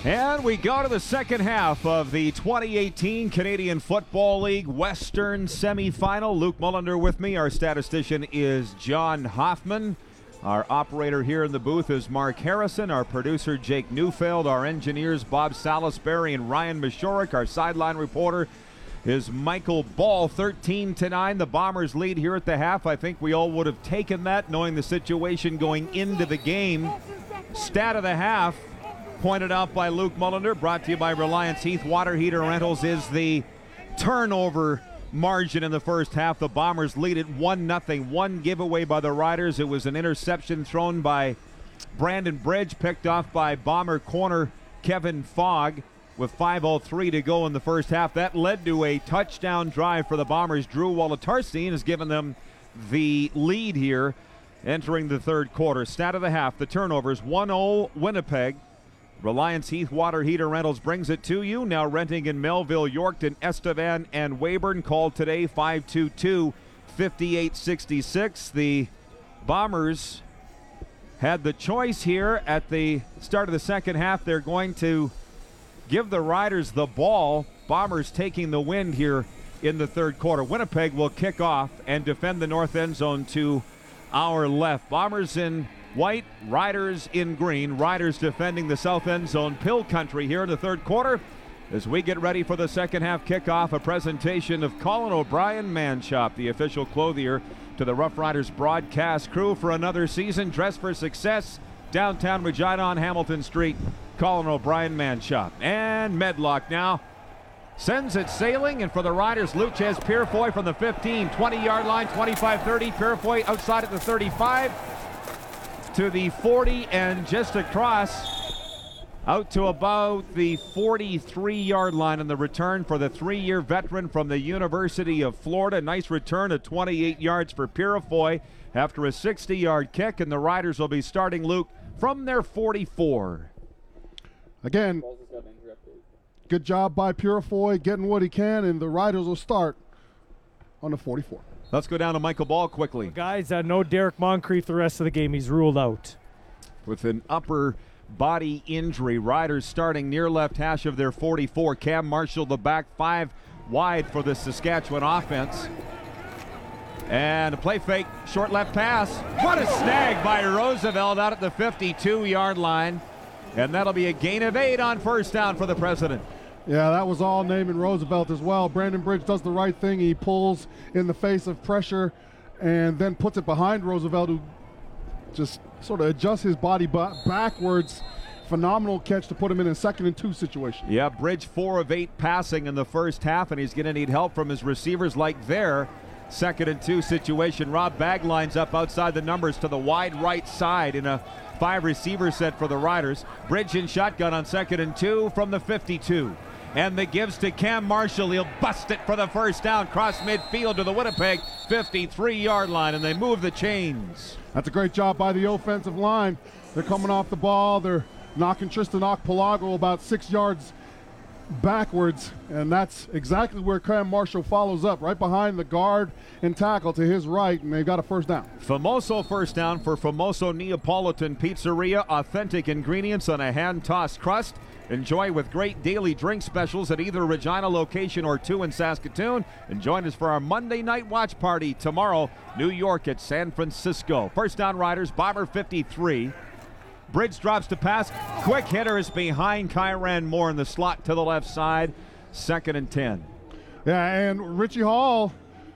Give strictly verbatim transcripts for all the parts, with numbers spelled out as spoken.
And we go to the second half of the twenty eighteen Canadian Football League Western semifinal. Luke Mullender with me. Our statistician is John Hoffman. Our operator here in the booth is Mark Harrison. Our producer, Jake Neufeld. Our engineers, Bob Salisbury and Ryan Mashorik. Our sideline reporter is Michael Ball. thirteen to nine, the Bombers lead here at the half. I think we all would have taken that, knowing the situation going into the game. Stat of the half, pointed out by Luke Mullender, brought to you by Reliance Heath Water Heater Rentals, is the turnover margin in the first half. The Bombers lead it one nothing. One giveaway by the Riders. It was an interception thrown by Brandon Bridge, picked off by Bomber corner Kevin Fogg with five oh three to go in the first half. That led to a touchdown drive for the Bombers. Drew Wolitarsine has given them the lead here entering the third quarter. Stat of the half, the turnovers, one oh Winnipeg. Reliance Heath Water Heater Rentals brings it to you. Now renting in Melville, Yorkton, Estevan, and Weyburn. Call today, five two two, five eight six six. The Bombers had the choice here at the start of the second half. They're going to give the Riders the ball. Bombers taking the wind here in the third quarter. Winnipeg will kick off and defend the north end zone to our left. Bombers in white, Riders in green. Riders defending the south end zone. Pill country here in the third quarter as we get ready for the second half kickoff. A presentation of Colin O'Brien Man Shop, the official clothier to the Rough Riders broadcast crew for another season. Dress for success. Downtown Regina on Hamilton Street. Colin O'Brien Man Shop. And Medlock now sends it sailing, and for the Riders, Luchez Purifoy from the fifteen, twenty-yard line, twenty-five thirty. Purifoy outside at the thirty-five to the forty, and just across out to about the forty-three-yard line on the return for the three-year veteran from the University of Florida. Nice return of twenty-eight yards for Purifoy after a sixty-yard kick, and the Riders will be starting, Luke, from their forty-four. Again, good job by Purifoy getting what he can, and the Riders will start on the forty-four. Let's go down to Michael Ball quickly. Well, guys, uh, no Derek Moncrief the rest of the game. He's ruled out. With an upper body injury, Riders starting near left hash of their forty-four. Cam Marshall, the back five wide for the Saskatchewan offense. And a play fake, short left pass. What a snag by Roosevelt out at the fifty-two-yard line. And that'll be a gain of eight on first down for the President. Yeah, that was all Naaman Roosevelt as well. Brandon Bridge does the right thing. He pulls in the face of pressure and then puts it behind Roosevelt, who just sort of adjusts his body b- backwards. Phenomenal catch to put him in a second and two situation. Yeah, Bridge four of eight passing in the first half, and he's going to need help from his receivers like their second and two situation. Rob Bagg lines up outside the numbers to the wide right side in a five receiver set for the Riders. Bridge in shotgun on second and two from the fifty-two. And the gives to Cam Marshall. He'll bust it for the first down. Cross midfield to the Winnipeg fifty-three-yard line, and they move the chains. That's a great job by the offensive line. They're coming off the ball. They're knocking Tristan Okpalago about six yards backwards, and that's exactly where Cam Marshall follows up, right behind the guard and tackle to his right, and they've got a first down. Famoso first down for Famoso Neapolitan Pizzeria. Authentic ingredients on a hand-tossed crust. Enjoy with great daily drink specials at either Regina location or two in Saskatoon. And join us for our Monday night watch party tomorrow, New York at San Francisco. First down, Riders, Bomber fifty-three. Bridge drops to pass. Quick hitter is behind Kyran Moore in the slot to the left side. Second and ten. Yeah, and Richie Hall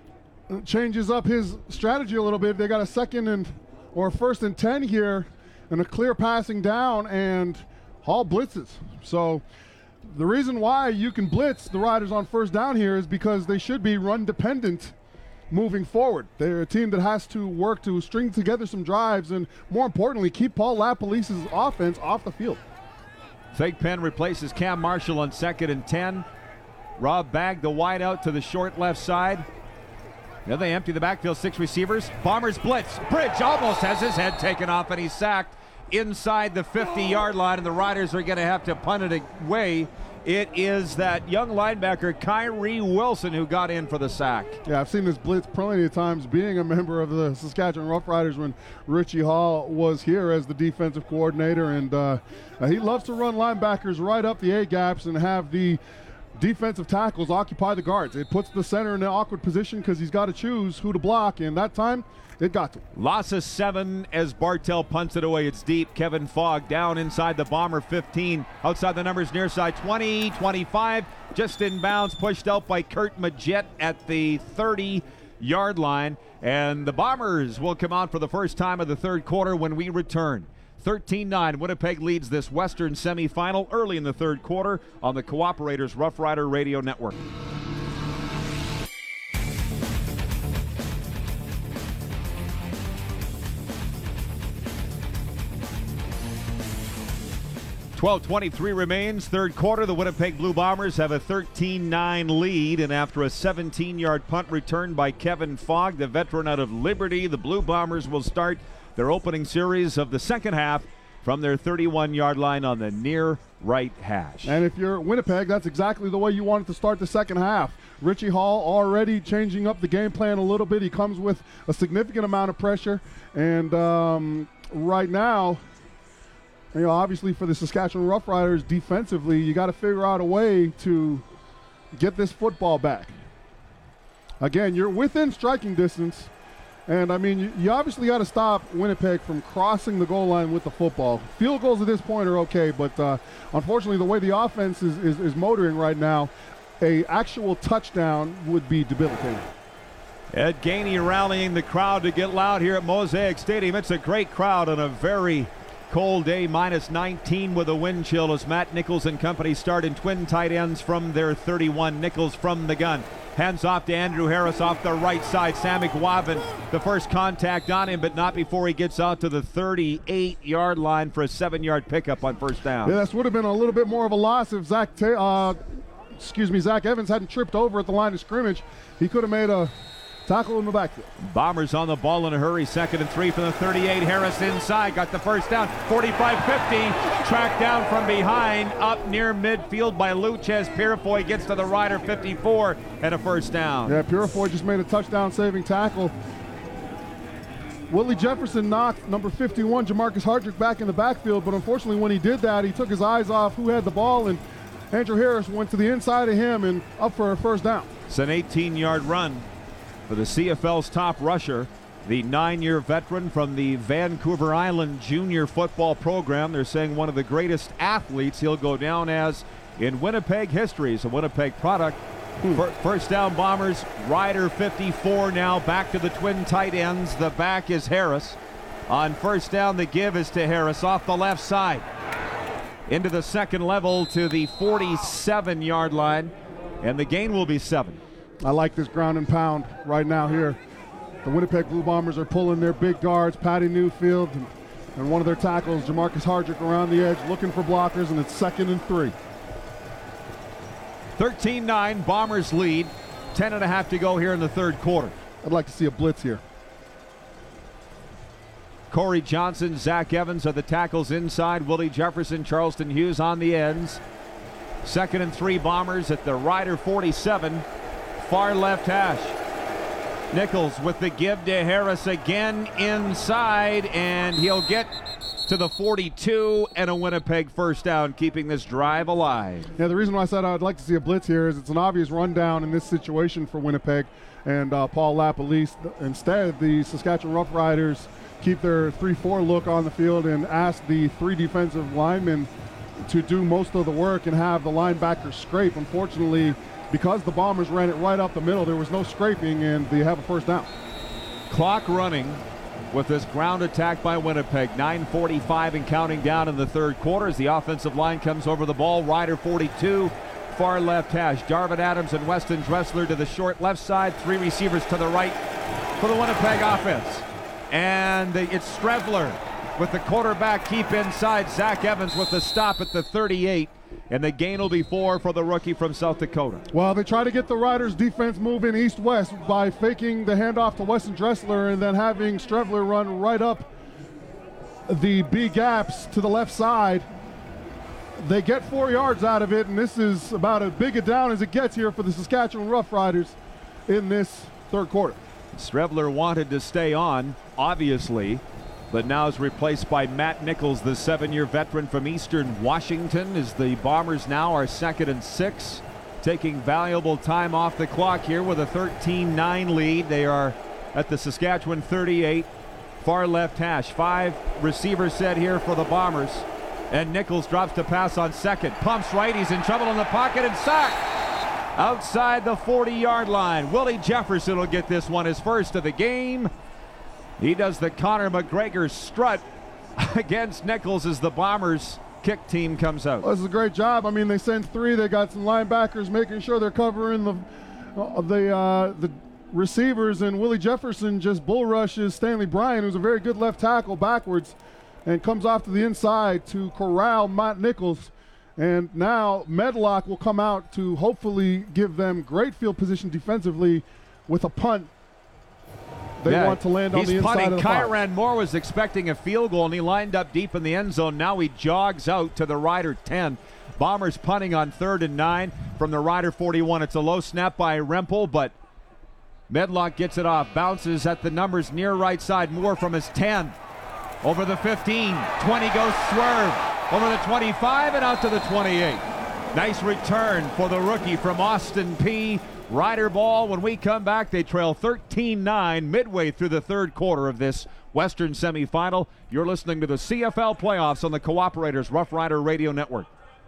changes up his strategy a little bit. They got a second and or first and ten here and a clear passing down, and Hall blitzes. So the reason why you can blitz the Riders on first down here is because they should be run dependent moving forward. They're a team that has to work to string together some drives and, more importantly, keep Paul LaPolice's offense off the field. Fake Penn replaces Cam Marshall on second and ten. Rob Bagg, the wide out to the short left side. Then they empty the backfield, six receivers. Bombers blitz. Bridge almost has his head taken off, and he's sacked inside the fifty-yard line, and the Riders are going to have to punt it away It is that young linebacker Kyrie Wilson who got in for the sack. Yeah, I've seen this blitz plenty of times being a member of the Saskatchewan Roughriders when Richie Hall was here as the defensive coordinator, and uh, he loves to run linebackers right up the A-gaps and have the defensive tackles occupy the guards. It puts the center in an awkward position because he's got to choose who to block, and that time it got to him. Loss of seven as Bartel punts it away. It's deep. Kevin Fogg down inside the Bomber fifteen. Outside the numbers near side twenty, twenty-five. Just in bounds, pushed out by Kurt Majette at the thirty-yard line. And the Bombers will come out for the first time of the third quarter when we return. thirteen nine, Winnipeg leads this Western semifinal early in the third quarter on the Cooperators Rough Rider Radio Network. twelve twenty-three remains, third quarter. The Winnipeg Blue Bombers have a thirteen nine lead, and after a seventeen-yard punt return by Kevin Fogg, the veteran out of Liberty, the Blue Bombers will start their opening series of the second half from their thirty-one-yard line on the near right hash. And if you're Winnipeg, that's exactly the way you wanted to start the second half. Richie Hall already changing up the game plan a little bit. He comes with a significant amount of pressure, and um, right now, you know, obviously for the Saskatchewan Roughriders defensively, you got to figure out a way to get this football back. Again, you're within striking distance, and I mean, you, you obviously got to stop Winnipeg from crossing the goal line with the football. Field goals at this point are okay, but uh, unfortunately, the way the offense is, is, is motoring right now, a actual touchdown would be debilitating. Ed Gainey rallying the crowd to get loud here at Mosaic Stadium. It's a great crowd on a very cold day, minus nineteen with a wind chill as Matt Nichols and company start in twin tight ends from their thirty-one. Nichols from the gun. Hands off to Andrew Harris off the right side. Sammy Guavin, the first contact on him, but not before he gets out to the thirty-eight-yard line for a seven-yard pickup on first down. Yeah, this would have been a little bit more of a loss if Zach, Ta- uh, excuse me, Zach Evans hadn't tripped over at the line of scrimmage. He could have made a tackle in the backfield. Bombers on the ball in a hurry. Second and three from the thirty-eight. Harris inside. Got the first down. forty-five fifty. Tracked down from behind. Up near midfield by Luchez. Purifoy gets to the rider. fifty-four and a first down. Yeah, Purifoy just made a touchdown-saving tackle. Willie Jefferson knocked number fifty-one, Jamarcus Hardrick, back in the backfield, but unfortunately when he did that, he took his eyes off who had the ball, and Andrew Harris went to the inside of him and up for a first down. It's an eighteen-yard run for the C F L's top rusher, the nine-year veteran from the Vancouver Island junior football program. They're saying one of the greatest athletes. He'll go down as in Winnipeg history. It's a Winnipeg product. Hmm. First down Bombers, rider fifty-four now back to the twin tight ends. The back is Harris. On first down, the give is to Harris off the left side. Into the second level to the forty-seven-yard line, and the gain will be seven. I like this ground and pound right now here. The Winnipeg Blue Bombers are pulling their big guards, Patty Newfield, and, and one of their tackles, Jamarcus Hardrick, around the edge, looking for blockers, and it's second and three. thirteen nine, Bombers lead. Ten and a half to go here in the third quarter. I'd like to see a blitz here. Corey Johnson, Zach Evans are the tackles inside. Willie Jefferson, Charleston Hughes on the ends. Second and three, Bombers at the rider forty-seven. Far left hash. Nichols with the give to Harris again inside, and he'll get to the forty-two and a Winnipeg first down, keeping this drive alive. Yeah, the reason why I said I'd like to see a blitz here is it's an obvious rundown in this situation for Winnipeg and uh, Paul LaPolice. Instead, the Saskatchewan Roughriders keep their three four look on the field and ask the three defensive linemen to do most of the work and have the linebackers scrape. Unfortunately, because the Bombers ran it right up the middle, there was no scraping, and they have a first down. Clock running with this ground attack by Winnipeg. nine forty-five and counting down in the third quarter as the offensive line comes over the ball. Rider forty-two, far left hash. Darvin Adams and Weston Dressler to the short left side. Three receivers to the right for the Winnipeg offense. And it's Strevler with the quarterback keep inside. Zach Evans with the stop at the thirty-eight. And the gain will be four for the rookie from South Dakota. Well, they try to get the Riders' defense moving east-west by faking the handoff to Weston Dressler and then having Strevler run right up the B gaps to the left side. they get four yards out of it, and this is about as big a down as it gets here for the Saskatchewan Roughriders in this third quarter. Strevler wanted to stay on, obviously, but now is replaced by Matt Nichols, the seven-year veteran from Eastern Washington, as the Bombers now are second and six, taking valuable time off the clock here with a thirteen nine lead. They are at the Saskatchewan thirty-eight, far left hash. Five receivers set here for the Bombers, and Nichols drops to pass on second. Pumps right, he's in trouble in the pocket and sacked outside the forty-yard line. Willie Jefferson will get this one, his first of the game. He does the Conor McGregor strut against Nichols as the Bombers kick team comes out. Well, this is a great job. I mean, they send three. They got some linebackers making sure they're covering the uh, the uh, the receivers, and Willie Jefferson just bull rushes Stanley Bryan, who's a very good left tackle, backwards, and comes off to the inside to corral Matt Nichols. And now Medlock will come out to hopefully give them great field position defensively with a punt. They yeah, want to land on the inside punting. of the box. Kyran Moore was expecting a field goal, and he lined up deep in the end zone. Now he jogs out to the Rider ten. Bombers punting on third and nine from the Rider forty-one. It's a low snap by Rempel, but Medlock gets it off. Bounces at the numbers near right side. Moore from his ten. Over the fifteen. twenty goes swerve. Over the twenty-five and out to the twenty-eight. Nice return for the rookie from Austin Peay. Rider ball. When we come back, they trail thirteen nine midway through the third quarter of this Western semifinal. You're listening to the C F L playoffs on the Cooperators Rough Rider Radio Network.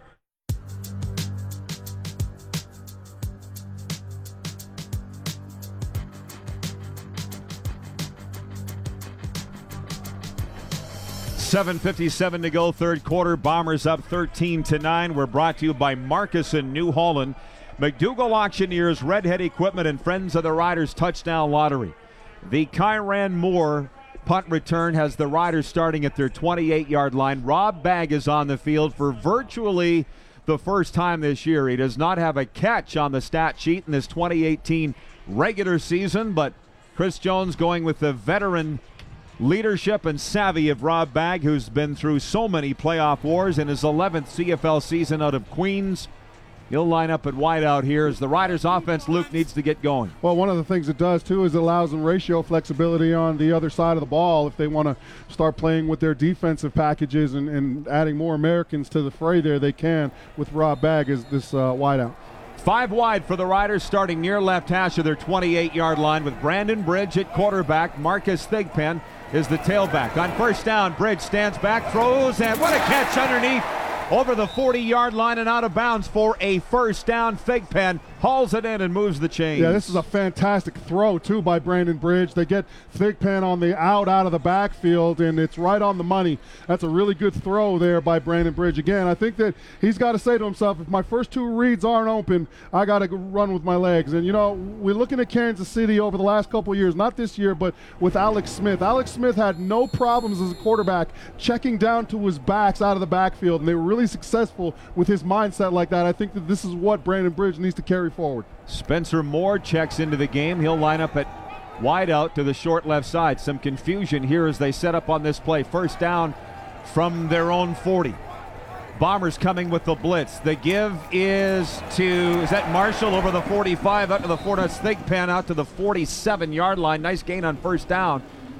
seven fifty-seven to go, third quarter. Bombers up thirteen to nine. We're brought to you by Marcus in New Holland, McDougall Auctioneers, Redhead Equipment, and Friends of the Riders Touchdown Lottery. The Kyran Moore punt return has the Riders starting at their twenty-eight-yard line. Rob Bagg is on the field for virtually the first time this year. He does not have a catch on the stat sheet in this twenty eighteen regular season, but Chris Jones going with the veteran leadership and savvy of Rob Bagg, who's been through so many playoff wars in his eleventh C F L season out of Queens. He'll line up at wideout here as the Riders' offense, Luke, needs to get going. Well, one of the things it does, too, is it allows them ratio flexibility on the other side of the ball. If they want to start playing with their defensive packages and, and adding more Americans to the fray there, they can with Rob Bagg as this uh, wideout. Five wide for the Riders, starting near left hash of their twenty-eight-yard line with Brandon Bridge at quarterback. Marcus Thigpen is the tailback. On first down, Bridge stands back, throws, and what a catch underneath over the forty-yard line and out of bounds for a first down. Thigpen hauls it in and moves the chains. Yeah, this is a fantastic throw, too, by Brandon Bridge. They get Thigpen on the out out of the backfield, and it's right on the money. That's a really good throw there by Brandon Bridge. Again, I think that he's got to say to himself, if my first two reads aren't open, I got to run with my legs. And, you know, we're looking at Kansas City over the last couple of years, not this year, but with Alex Smith. Alex Smith had no problems as a quarterback checking down to his backs out of the backfield, and they were really successful with his mindset like that. I think that this is what Brandon Bridge needs to carry forward. Spencer Moore checks into the game. He'll line up at wide out to the short left side. Some confusion here as they set up on this play. First down from their own forty. Bombers coming with the blitz. The give is to, is that Marshall over the forty-five, out to the forty. That's Thigpen out to the forty-seven-yard line. Nice gain on first down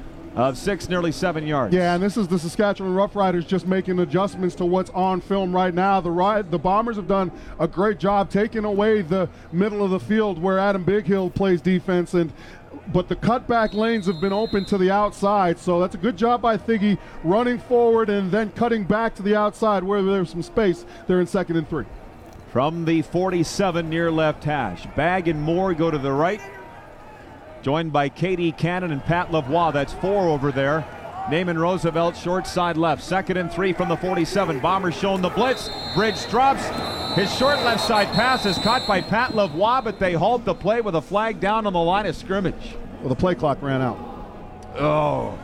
of six, nearly seven yards. Yeah, and this is the Saskatchewan Roughriders just making adjustments to what's on film right now. The ride, the Bombers have done a great job taking away the middle of the field where Adam Bighill plays defense, and but the cutback lanes have been open to the outside, so that's a good job by Thiggy running forward and then cutting back to the outside where there's some space. They're in second and three. From the forty-seven near left hash, Bagg and Moore go to the right, joined by Katie Cannon and Pat Lavoie. That's four over there. Naaman Roosevelt, short side left. Second and three from the forty-seven. Bombers showing the blitz. Bridge drops. His short left side pass is caught by Pat Lavoie, but they halt the play with a flag down on the line of scrimmage. Well, the play clock ran out. Oh,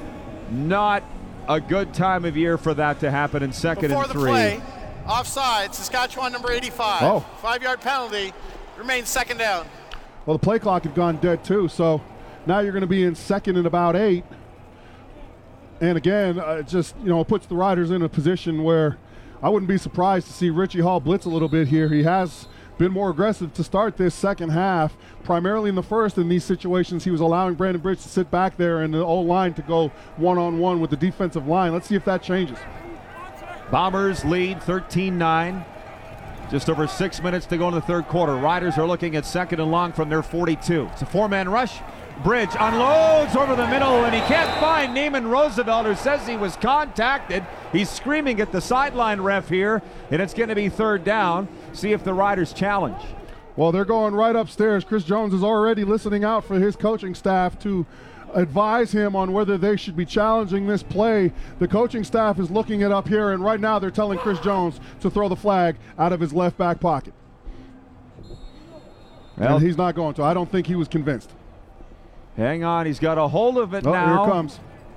not a good time of year for that to happen in second Before and the three. play, offside, Saskatchewan number eighty-five. Oh. Five-yard penalty, remains second down. Well, the play clock had gone dead too, so now you're going to be in second and about eight. And again, uh, it just, you know, it puts the Riders in a position where I wouldn't be surprised to see Richie Hall blitz a little bit here. He has been more aggressive to start this second half, primarily in the first. In these situations, he was allowing Brandon Bridge to sit back there and the O-line to go one-on-one with the defensive line. Let's see if that changes. Bombers lead thirteen nine. Just over six minutes to go in the third quarter. Riders are looking at second and long from their forty-two. It's a four-man rush. Bridge unloads over the middle, and he can't find Naaman Roosevelt, who says he was contacted. He's screaming at the sideline ref here, and it's going to be third down. See if the Riders challenge. Well, they're going right upstairs. Chris Jones is already listening out for his coaching staff to advise him on whether they should be challenging this play. The coaching staff is looking it up here, and right now they're telling Chris Jones to throw the flag out of his left back pocket. Well, and he's not going to. I don't think he was convinced. Hang on, he's got a hold of it oh, now. Here it comes.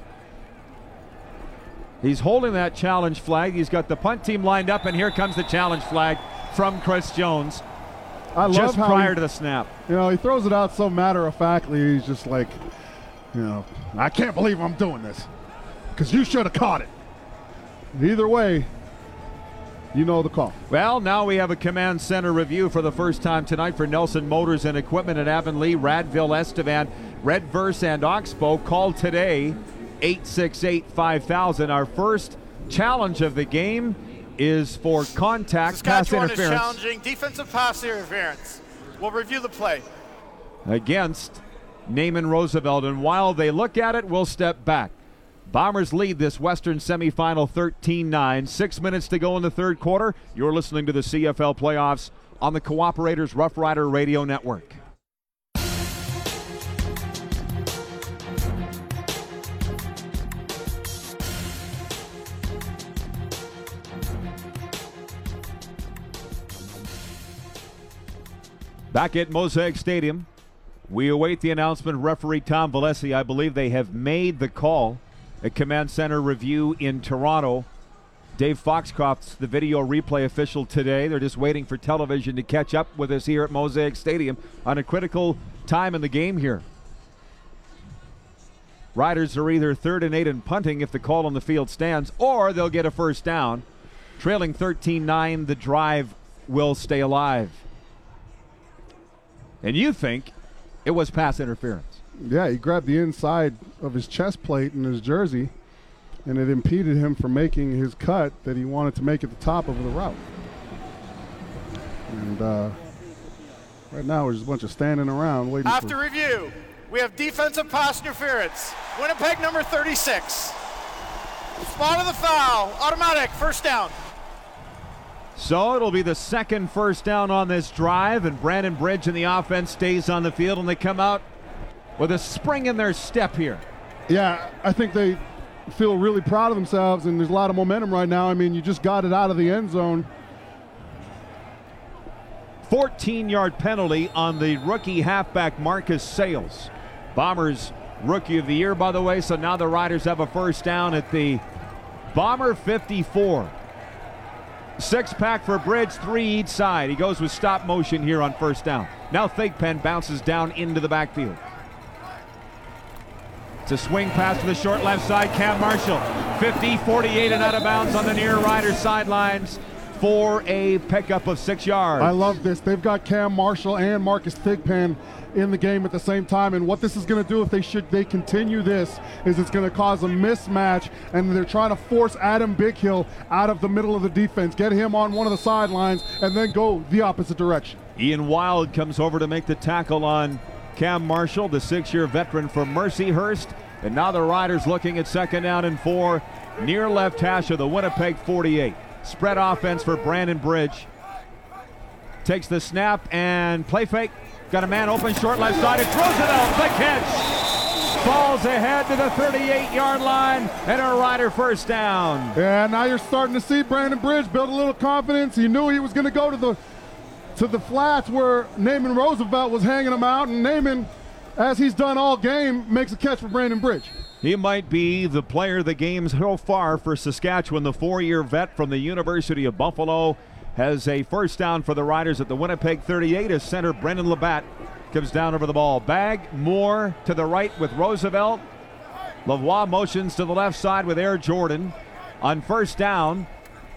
He's holding that challenge flag. He's got the punt team lined up, and here comes the challenge flag from Chris Jones. I love just how prior he, to the snap. You know, he throws it out so matter-of-factly. He's just like, you know, I can't believe I'm doing this because you should have caught it. Either way, you know the call. Well, now we have a command center review for the first time tonight for Nelson Motors and Equipment at Avonlea, Radville, Estevan, Redverse, and Oxbow. Called today, eight six eight, five thousand. Our first challenge of the game is for contact pass Saskatchewan interference. is challenging defensive pass interference. We'll review the play. Against Naaman Roosevelt, and while they look at it, we'll step back. Bombers lead this Western semifinal thirteen nine. Six minutes to go in the third quarter. You're listening to the C F L playoffs on the Cooperators Rough Rider Radio Network. Back at Mosaic Stadium, we await the announcement of referee Tom Valesi. I believe they have made the call. A command center review in Toronto. Dave Foxcroft's the video replay official today. They're just waiting for television to catch up with us here at Mosaic Stadium on a critical time in the game here. Riders are either third and eight and punting if the call on the field stands, or they'll get a first down. Trailing thirteen nine, the drive will stay alive. And you think it was pass interference? Yeah, he grabbed the inside of his chest plate in his jersey, and it impeded him from making his cut that he wanted to make at the top of the route. And uh, right now, there's a bunch of standing around waiting After for... review, we have defensive pass interference. Winnipeg number thirty-six. Spot of the foul. Automatic. First down. So it'll be the second first down on this drive, and Brandon Bridge and the offense stays on the field, and they come out with a spring in their step here. Yeah, I think they feel really proud of themselves, and there's a lot of momentum right now. I mean, you just got it out of the end zone. fourteen-yard penalty on the rookie halfback Marcus Sales. Bombers rookie of the year, by the way, so now the Riders have a first down at the Bomber fifty-four. Six-pack for Bridge, three each side. He goes with stop motion here on first down. Now Thigpen bounces down into the backfield. It's a swing pass to the short left side. Cam Marshall, fifty forty-eight and out of bounds on the near Riders sidelines for a pickup of six yards. I love this. They've got Cam Marshall and Marcus Thigpen in the game at the same time, and what this is going to do if they should they continue this is it's going to cause a mismatch, and they're trying to force Adam Bighill out of the middle of the defense, get him on one of the sidelines, and then go the opposite direction. Ian Wild comes over to make the tackle on Cam Marshall, the six-year veteran from Mercyhurst. And now the Riders looking at second down and four near left hash of the Winnipeg forty-eight. Spread offense for Brandon Bridge. Takes the snap and play fake. Got a man open short left side. It's Roosevelt, the catch. Falls ahead to the thirty-eight-yard line, and a Rider first down. Yeah, now you're starting to see Brandon Bridge build a little confidence. He knew he was going to go to the to the flats where Naaman Roosevelt was hanging him out, and Naaman, as he's done all game, makes a catch for Brandon Bridge. He might be the player of the game so far for Saskatchewan. The four-year vet from the University of Buffalo has a first down for the Riders at the Winnipeg thirty-eight as center Brendan Labatt comes down over the ball. Bag, Moore to the right with Roosevelt. Lavoie motions to the left side with Air Jordan. On first down,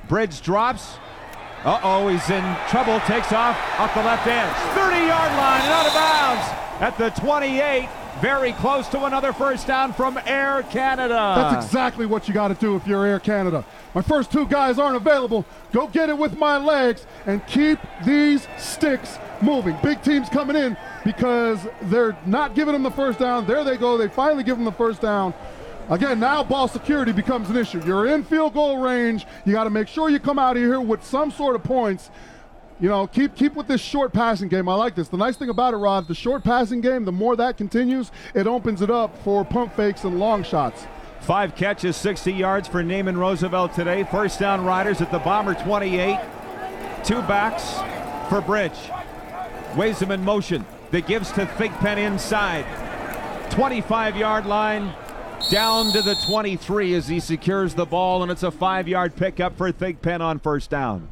Bridge drops. Uh-oh, he's in trouble. Takes off off the left edge. thirty-yard line and out of bounds at the twenty-eight. Very close to another first down from Air Canada. That's exactly what you got to do if you're Air Canada. My first two guys aren't available. Go get it with my legs and keep these sticks moving. Big teams coming in because they're not giving them the first down. There they go. They finally give them the first down. Again, now ball security becomes an issue. You're in field goal range. You got to make sure you come out of here with some sort of points. You know, keep keep with this short passing game. I like this. The nice thing about it, Rod, the short passing game, the more that continues, it opens it up for pump fakes and long shots. Five catches, sixty yards for Naaman Roosevelt today. First down Riders at the Bomber twenty-eight. Two backs for Bridge. Weighs him in motion. That gives to Thigpen inside. twenty-five-yard line. Down to the twenty-three as he secures the ball, and it's a five-yard pickup for Thigpen on first down.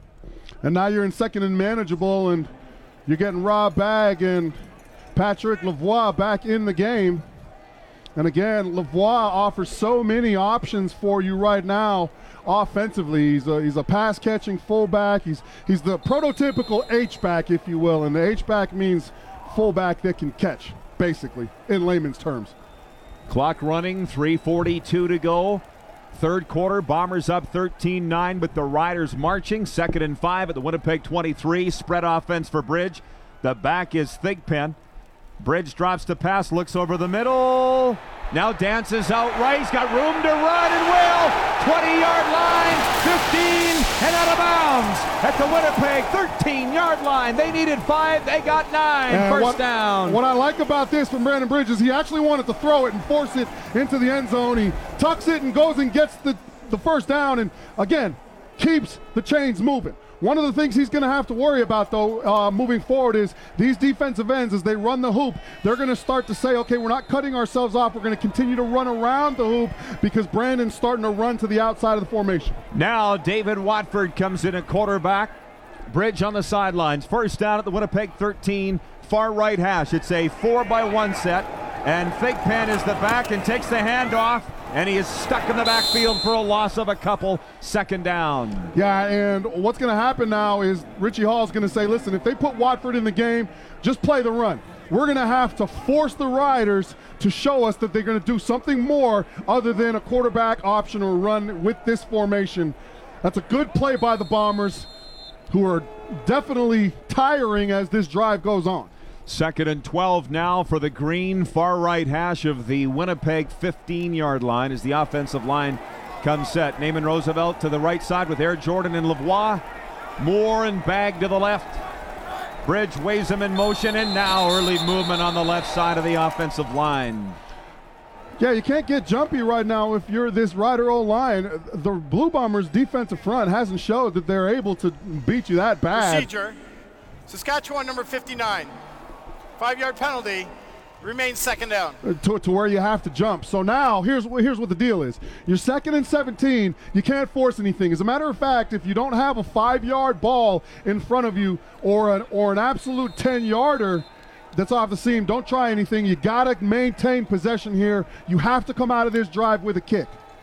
And now you're in second and manageable, and you're getting Rob Bagg and Patrick Lavoie back in the game. And again, Lavoie offers so many options for you right now offensively. He's a, he's a pass-catching fullback. He's, he's the prototypical H-back, if you will, and the H-back means fullback that can catch, basically, in layman's terms. Clock running, three forty-two to go. Third quarter, Bombers up thirteen nine, but the Riders marching. Second and five at the Winnipeg twenty-three. Spread offense for Bridge. The back is Thigpen. Bridge drops to pass, looks over the middle. Now dances out right. He's got room to run and will. twenty-yard line, fifteen, and out of bounds at the Winnipeg thirteen-yard line. They needed five. They got nine. And First what, down. What I like about this from Brandon Bridge is he actually wanted to throw it and force it into the end zone. He tucks it and goes and gets the, the first down, and again, keeps the chains moving. One of the things he's going to have to worry about, though, uh, moving forward is these defensive ends, as they run the hoop, they're going to start to say, okay, we're not cutting ourselves off. We're going to continue to run around the hoop because Brandon's starting to run to the outside of the formation. Now David Watford comes in at quarterback. Bridge on the sidelines. First down at the Winnipeg thirteen, far right hash. It's a four by one set, and Thigpen is the back and takes the handoff. And he is stuck in the backfield for a loss of a couple. Second down. Yeah, and what's going to happen now is Richie Hall's going to say, listen, if they put Watford in the game, just play the run. We're going to have to force the Riders to show us that they're going to do something more other than a quarterback option or run with this formation. That's a good play by the Bombers, who are definitely tiring as this drive goes on. Second and twelve now for the green, far right hash of the Winnipeg fifteen-yard line as the offensive line comes set. Naaman Roosevelt to the right side with Air Jordan and Lavoie. Moore and Bagg to the left. Bridge weighs him in motion, and now early movement on the left side of the offensive line. Yeah, you can't get jumpy right now if you're this Rider O-line. The Blue Bombers' defensive front hasn't showed that they're able to beat you that bad. Procedure. Saskatchewan number fifty-nine. Five-yard penalty, remains second down. To, to where you have to jump. So now, here's, here's what the deal is. You're second and seventeen. You can't force anything. As a matter of fact, if you don't have a five-yard ball in front of you or an, or an absolute ten-yarder that's off the seam, don't try anything. You got to maintain possession here. You have to come out of this drive with a kick.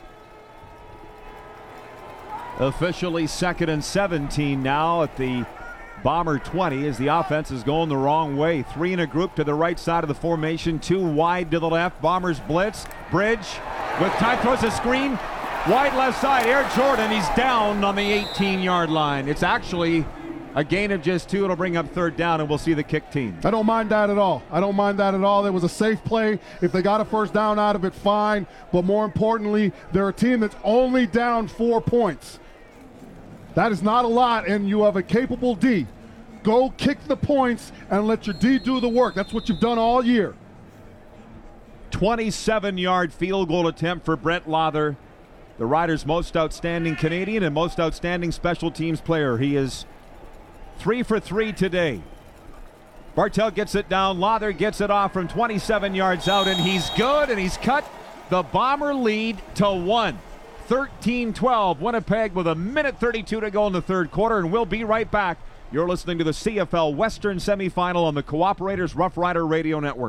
Officially second and seventeen now at the Bomber twenty as the offense is going the wrong way. Three in a group to the right side of the formation, two wide to the left. Bombers blitz. Bridge with time, throws a screen. Wide left side, Air Jordan, he's down on the eighteen-yard line. It's actually a gain of just two. It'll bring up third down, and we'll see the kick team. I don't mind that at all. I don't mind that at all. There was a safe play. If they got a first down out of it, fine. But more importantly, they're a team that's only down four points. That is not a lot, and you have a capable D. Go kick the points and let your D do the work. That's what you've done all year. twenty-seven-yard field goal attempt for Brett Lother, the Riders' most outstanding Canadian and most outstanding special teams player. He is three for three today. Bartel gets it down. Lother gets it off from twenty-seven yards out, and he's good, and he's cut the Bomber lead to one. thirteen twelve, Winnipeg with a minute thirty-two to go in the third quarter, and we'll be right back. You're listening to the C F L Western Semifinal on the Cooperators Rough Rider Radio Network.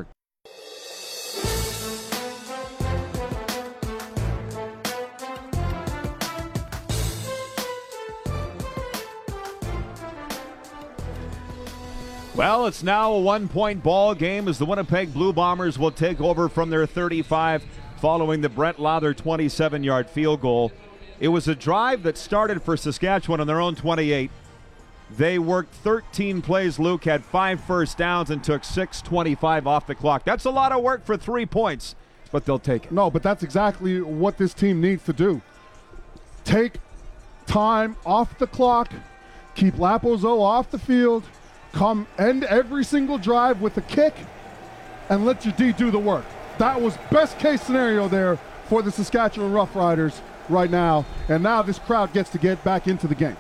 Well, it's now a one-point ball game as the Winnipeg Blue Bombers will take over from their thirty-five following the Brent Lather twenty-seven-yard field goal. It was a drive that started for Saskatchewan on their own twenty-eight. They worked thirteen plays, Luke, had five first downs and took six twenty-five off the clock. That's a lot of work for three points, but they'll take it. No, but that's exactly what this team needs to do. Take time off the clock, keep Lapozo off the field, come end every single drive with a kick, and let your D do the work. That was best case scenario there for the Saskatchewan Roughriders right now, and now this crowd gets to get back into the game.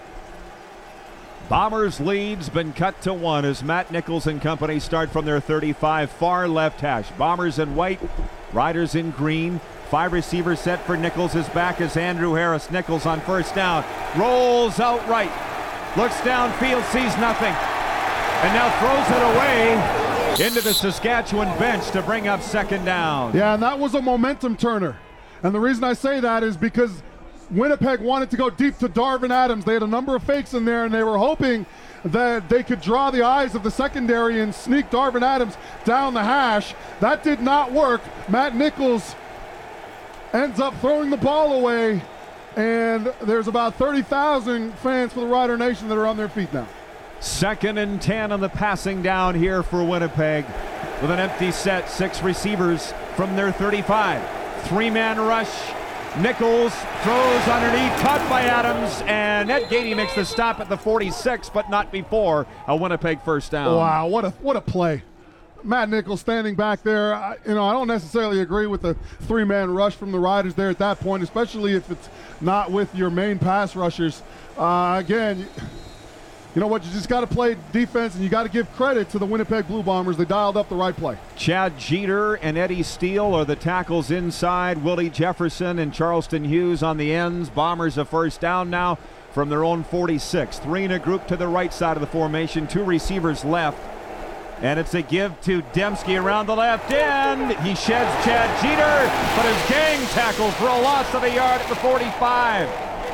Bombers lead's been cut to one as Matt Nichols and company start from their thirty-five, far left hash. Bombers in white, Riders in green. Five receivers set for Nichols. His back is Andrew Harris. Nichols on first down. Rolls out right. Looks downfield, sees nothing. And now throws it away into the Saskatchewan bench to bring up second down. Yeah, and that was a momentum turner. And the reason I say that is because Winnipeg wanted to go deep to Darvin Adams. They had a number of fakes in there, and they were hoping that they could draw the eyes of the secondary and sneak Darvin Adams down the hash. That did not work. Matt Nichols ends up throwing the ball away, and there's about thirty thousand fans for the Rider Nation that are on their feet now. Second and ten on the passing down here for Winnipeg with an empty set. Six receivers from their thirty-five. Three-man rush. Nichols throws underneath, caught by Adams, and Ned Gady makes the stop at the forty-six, but not before a Winnipeg first down. Wow, what a what a play. Matt Nichols standing back there. I, you know, I don't necessarily agree with the three-man rush from the Riders there at that point, especially if it's not with your main pass rushers. Uh, again, you, you know what? You just got to play defense, and you got to give credit to the Winnipeg Blue Bombers. They dialed up the right play. Chad Jeter and Eddie Steele are the tackles inside. Willie Jefferson and Charleston Hughes on the ends. Bombers a first down now from their own forty-six. Three in a group to the right side of the formation. Two receivers left. And it's a give to Dembski around the left end. He sheds Chad Jeter, but is gang tackled for a loss of a yard at the forty-five.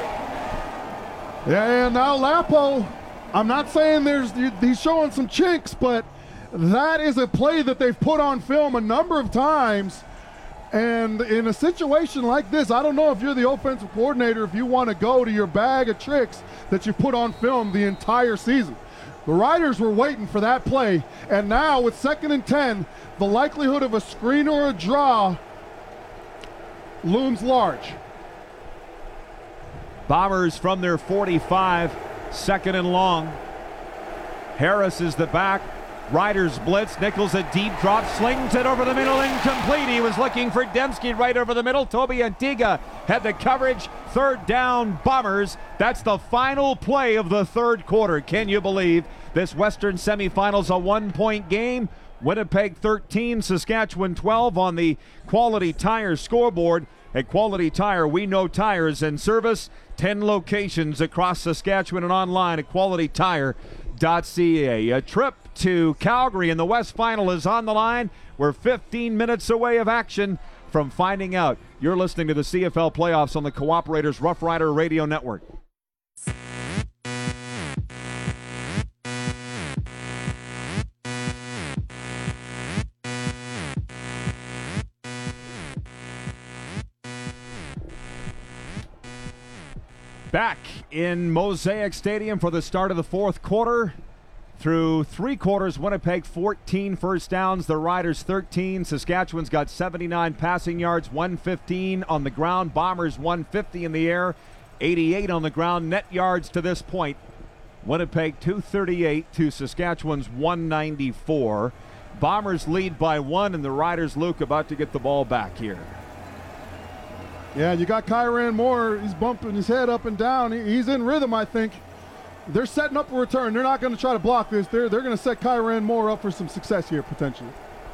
Yeah, and now Lapo, I'm not saying there's he's showing some chinks, but that is a play that they've put on film a number of times. And in a situation like this, I don't know if you're the offensive coordinator, if you want to go to your bag of tricks that you put on film the entire season. The Riders were waiting for that play, and now with second and ten, the likelihood of a screen or a draw looms large. Bombers from their forty-five, second and long. Harris is the back. Riders blitz. Nichols a deep drop, slings it over the middle, incomplete. He was looking for Dembski right over the middle. Toby Antiga had the coverage. Third down, Bombers. That's the final play of the third quarter. Can you believe this Western semifinals a one-point game? Winnipeg thirteen, Saskatchewan twelve on the Quality Tire scoreboard. At Quality Tire, we know tires and service. ten locations across Saskatchewan and online at quality tire dot c a. A trip to Calgary in the West Final is on the line. We're fifteen minutes away of action from finding out. You're listening to the C F L playoffs on the Cooperators Rough Rider Radio Network. Back in Mosaic Stadium for the start of the fourth quarter. Through three quarters, Winnipeg fourteen first downs, the Riders thirteen. Saskatchewan's got seventy-nine passing yards, one fifteen on the ground. Bombers one fifty in the air, eighty-eight on the ground. Net yards to this point, Winnipeg two thirty-eight to Saskatchewan's one ninety-four. Bombers lead by one, and the Riders, Luke, about to get the ball back here. Yeah, you got Kyran Moore. He's bumping his head up and down. He, he's in rhythm, I think. They're setting up a return. They're not going to try to block this. They're, they're going to set Kyran Moore up for some success here, potentially.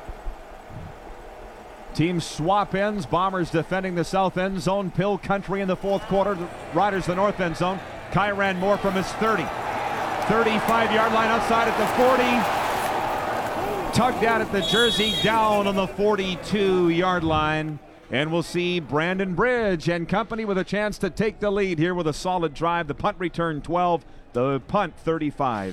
Teams swap ends. Bombers defending the south end zone. Pill country in the fourth quarter. The Riders the north end zone. Kyran Moore from his thirty. thirty-five-yard line outside at the forty. Tugged out at the jersey, down on the forty-two-yard line. And we'll see Brandon Bridge and company with a chance to take the lead here with a solid drive. The punt return twelve, the punt thirty-five.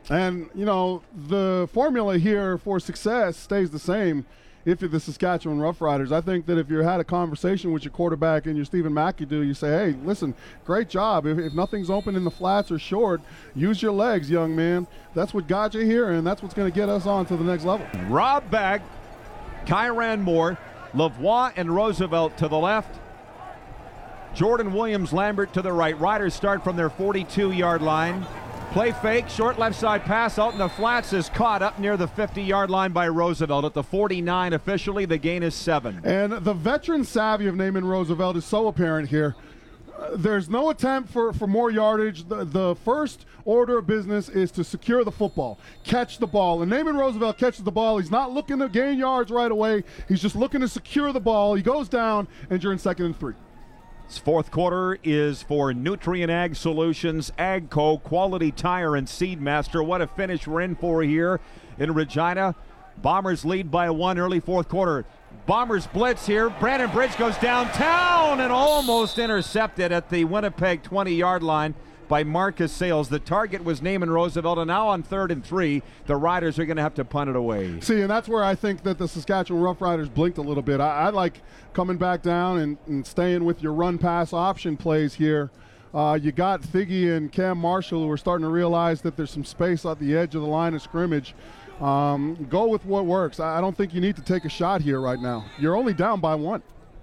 And, you know, the formula here for success stays the same if you're the Saskatchewan Roughriders. I think that if you had a conversation with your quarterback and your Stephen McAdoo, you say, hey, listen, great job. If, if nothing's open in the flats or short, use your legs, young man. That's what got you here, and that's what's going to get us on to the next level. Rob Bagg, Kyran Moore, Lavoie and Roosevelt to the left. Jordan Williams-Lambert to the right. Riders start from their forty-two-yard line. Play fake, short left side pass out in the flats is caught up near the fifty-yard line by Roosevelt. At the forty-nine officially, the gain is seven. And the veteran savvy of Naaman Roosevelt is so apparent here. Uh, there's no attempt for, for more yardage. The, the first order of business is to secure the football, catch the ball. And Naaman Roosevelt catches the ball. He's not looking to gain yards right away. He's just looking to secure the ball. He goes down, and you're in second and three. This fourth quarter is for Nutrien Ag Solutions, AGCO, Quality Tire, and Seedmaster. What a finish we're in for here in Regina. Bombers lead by one early fourth quarter. Bombers blitz here. Brandon Bridge goes downtown and almost intercepted at the Winnipeg twenty-yard line by Marcus Sales. The target was Naaman Roosevelt, and now on third and three, the Riders are going to have to punt it away. See, and that's where I think that the Saskatchewan Roughriders blinked a little bit. I, I like coming back down and, and staying with your run-pass option plays here. Uh, you got Thiggy and Cam Marshall who are starting to realize that there's some space at the edge of the line of scrimmage. Um, go with what works. I, I don't think you need to take a shot here right now. You're only down by one.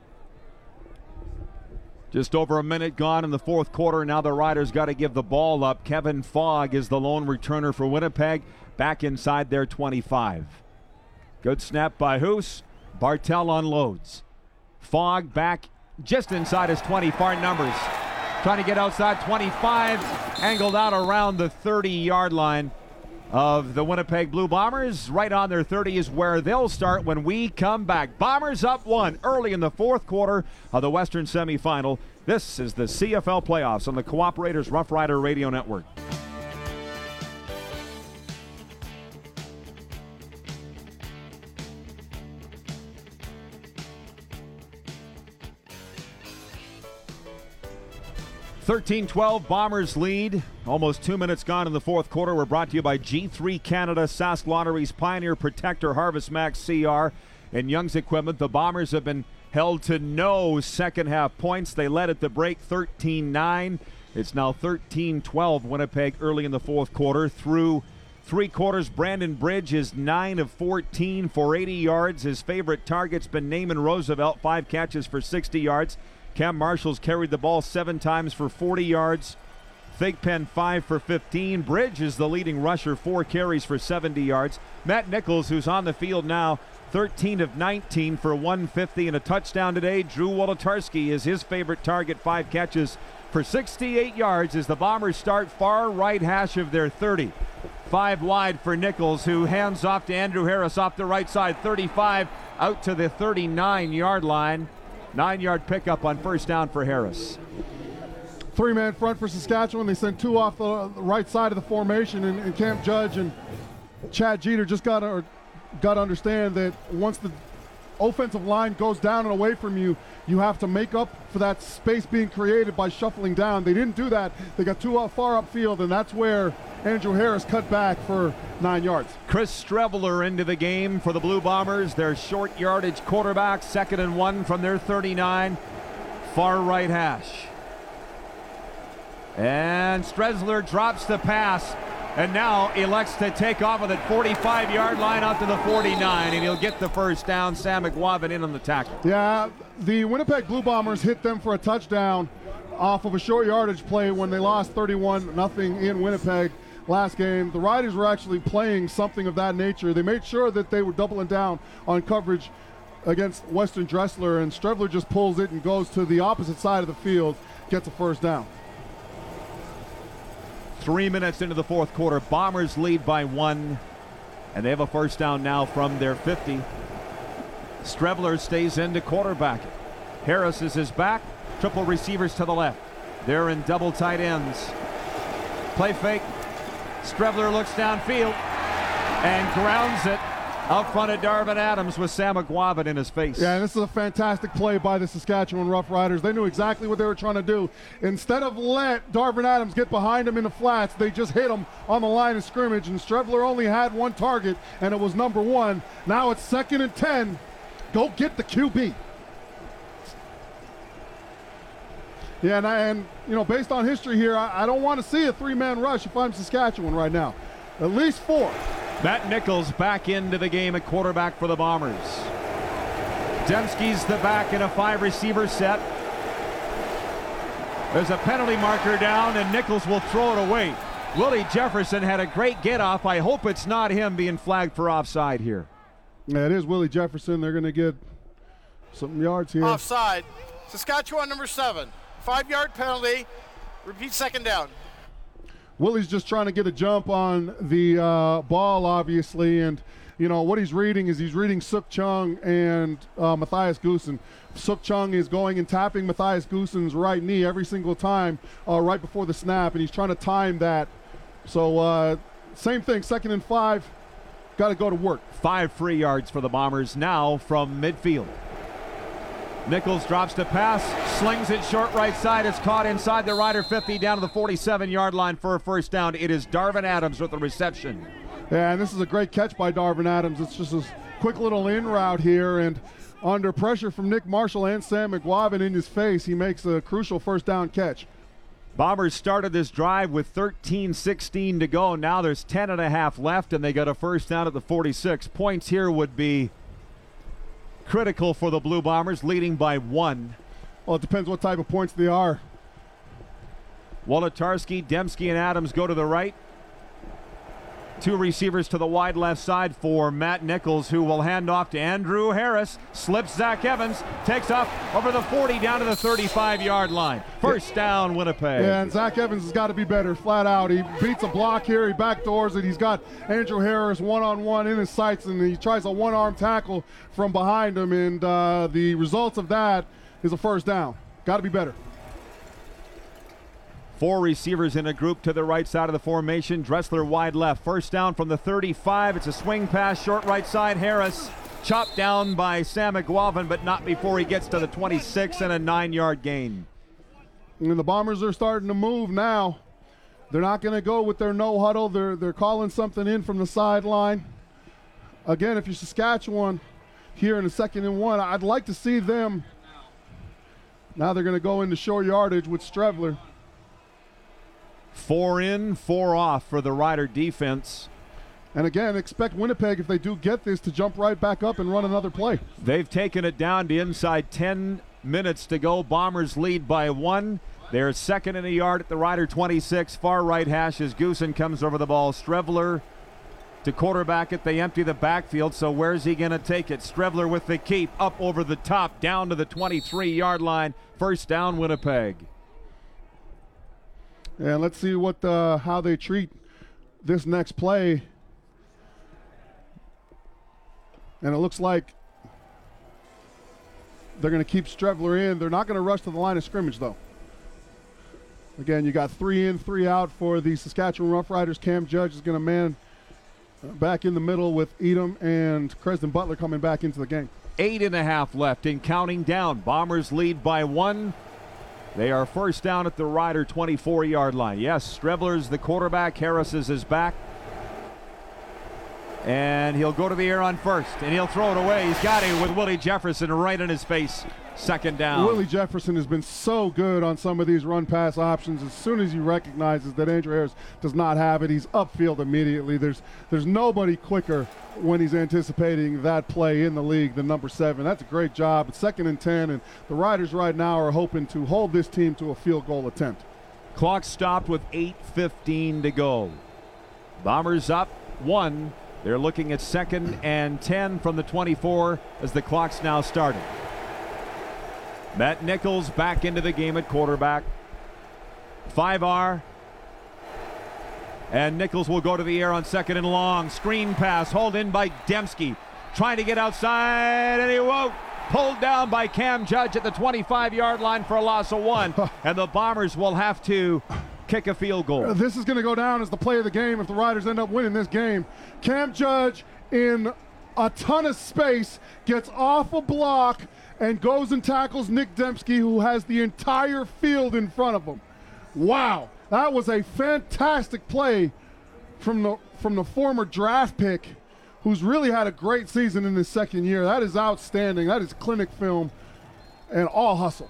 Just over a minute gone in the fourth quarter. Now the Riders got to give the ball up. Kevin Fogg is the lone returner for Winnipeg, back inside their twenty-five. Good snap by Hoos. Bartel unloads. Fogg back just inside his twenty, far numbers. Trying to get outside twenty-five, angled out around the thirty-yard line of the Winnipeg Blue Bombers. Right on their thirty is where they'll start when we come back. Bombers up one early in the fourth quarter of the Western semifinal. This is the C F L playoffs on the Cooperators Rough Rider Radio Network. thirteen twelve, Bombers lead. Almost two minutes gone in the fourth quarter. We're brought to you by G three Canada, Sask Lotteries, Pioneer Protector, Harvest Max C R, and Young's Equipment. The Bombers have been held to no second half points. They led at the break thirteen nine. It's now thirteen twelve Winnipeg early in the fourth quarter. Through three quarters, Brandon Bridge is nine of fourteen for eighty yards. His favorite target's been Naaman Roosevelt, five catches for sixty yards. Cam Marshall's carried the ball seven times for forty yards. Thigpen five for fifteen. Bridge is the leading rusher, four carries for seventy yards. Matt Nichols, who's on the field now, thirteen of nineteen for one fifty and a touchdown today. Drew Wolotarski is his favorite target, five catches for sixty-eight yards as the Bombers start far right hash of their thirty. Five wide for Nichols, who hands off to Andrew Harris off the right side, thirty-five out to the thirty-nine-yard line. Nine-yard pickup on first down for Harris. Three-man front for Saskatchewan. They sent two off the right side of the formation, and, and Camp Judge and Chad Jeter just got to got to understand that once the offensive line goes down and away from you, you have to make up for that space being created by shuffling down. They didn't do that. They got too far upfield, and that's where Andrew Harris cut back for nine yards. Chris Streveler into the game for the Blue Bombers. Their short yardage quarterback, second and one from their thirty-nine, far right hash. And Streveler drops the pass and now elects to take off with it, forty-five-yard line out to the forty-nine, and he'll get the first down. Sam McWavin in on the tackle. Yeah, the Winnipeg Blue Bombers hit them for a touchdown off of a short yardage play when they lost thirty-one nothing in Winnipeg last game. The Riders were actually playing something of that nature. They made sure that they were doubling down on coverage against Western Dressler, and Streveler just pulls it and goes to the opposite side of the field, gets a first down. Three minutes into the fourth quarter, Bombers lead by one, and they have a first down now from their fifty. Streveler stays in to quarterback it. Harris is his back, triple receivers to the left. They're in double tight ends. Play fake. Streveler looks downfield and grounds it Out front of Darvin Adams with Sam McGuavin in his face. Yeah, and this is a fantastic play by the Saskatchewan Roughriders. They knew exactly what they were trying to do. Instead of let Darvin Adams get behind him in the flats, they just hit him on the line of scrimmage, and Strebler only had one target, and it was number one. Now it's second and ten. Go get the Q B. Yeah, and, I, and you know, based on history here, I, I don't want to see a three-man rush if I'm Saskatchewan right now. At least four. Matt Nichols back into the game at quarterback for the Bombers. Dembski's the back in a five-receiver set. There's a penalty marker down, and Nichols will throw it away. Willie Jefferson had a great get-off. I hope it's not him being flagged for offside here. Yeah, it is Willie Jefferson. They're going to get some yards here. Offside. Saskatchewan number seven. Five-yard penalty. Repeat second down. Willie's just trying to get a jump on the uh, ball, obviously, and you know what he's reading is he's reading Suk Chung and uh, Matthias Goosen. Suk Chung is going and tapping Matthias Goosen's right knee every single time uh, right before the snap, and he's trying to time that. So uh, same thing, second and five, got to go to work. Five free yards for the Bombers now from midfield. Nichols drops to pass, slings it short right side. It's caught inside the Rider fifty down to the forty-seven-yard line for a first down. It is Darvin Adams with the reception. Yeah, and this is a great catch by Darvin Adams. It's just a quick little in route here, and under pressure from Nick Marshall and Sam McGuavin in his face, he makes a crucial first down catch. Bombers started this drive with thirteen sixteen to go. Now there's ten and a half left, and they got a first down at the forty-six. Points here would be critical for the Blue Bombers, leading by one. Well, it depends what type of points they are. Wolodarski, Dembski, and Adams go to the right. Two receivers to the wide left side for Matt Nichols, who will hand off to Andrew Harris. Slips Zach Evans, takes off over the forty down to the thirty-five-yard line. First down, Winnipeg. Yeah, and Zach Evans has got to be better, flat out. He beats a block here, he backdoors it. He's got Andrew Harris one-on-one in his sights, and he tries a one-arm tackle from behind him, and uh, the results of that is a first down. Got to be better. Four receivers in a group to the right side of the formation. Dressler wide left. First down from the thirty-five. It's a swing pass, short right side. Harris chopped down by Sam McGuavin, but not before he gets to the twenty-six, and a nine-yard gain. And the Bombers are starting to move now. They're not going to go with their no huddle. They're, they're calling something in from the sideline. Again, if you're Saskatchewan here in the second and one, I'd like to see them. Now they're going to go into short yardage with Strebler. Four in, four off for the Rider defense. And again, expect Winnipeg, if they do get this, to jump right back up and run another play. They've taken it down to inside ten minutes to go. Bombers lead by one. They're second and a yard at the Rider twenty-six. Far right hash as Goosen comes over the ball. Strebler to quarterback it. They empty the backfield, so where's he going to take it? Strebler with the keep, up over the top, down to the twenty-three-yard line. First down, Winnipeg. And let's see what uh, how they treat this next play. And it looks like they're going to keep Strebler in. They're not going to rush to the line of scrimmage, though. Again, you got three in, three out for the Saskatchewan Roughriders. Cam Judge is going to man back in the middle with Edom and Cresden Butler coming back into the game. Eight and a half left and counting down. Bombers lead by one. They are first down at the Rider twenty-four-yard line. Yes, Strebler's the quarterback. Harris is his back. And he'll go to the air on first, and he'll throw it away. He's got it with Willie Jefferson right in his face. Second down. Willie Jefferson has been so good on some of these run-pass options. As soon as he recognizes that Andrew Harris does not have it, he's upfield immediately. There's there's nobody quicker when he's anticipating that play in the league than number seven. That's a great job. It's second and ten, and the Riders right now are hoping to hold this team to a field goal attempt. Clock stopped with eight fifteen to go. Bombers up one. They're looking at second and ten from the twenty-four as the clock's now starting. Matt Nichols back into the game at quarterback. five R. And Nichols will go to the air on second and long. Screen pass, hauled in by Dembski. Trying to get outside, and he won't. Pulled down by Cam Judge at the twenty-five-yard line for a loss of one. And the Bombers will have to kick a field goal. This is going to go down as the play of the game if the Riders end up winning this game. Cam Judge in a ton of space, gets off a block, and goes and tackles Nick Dembski, who has the entire field in front of him. Wow, that was a fantastic play from the from the former draft pick, who's really had a great season in his second year. That is outstanding. That is clinic film and all hustle.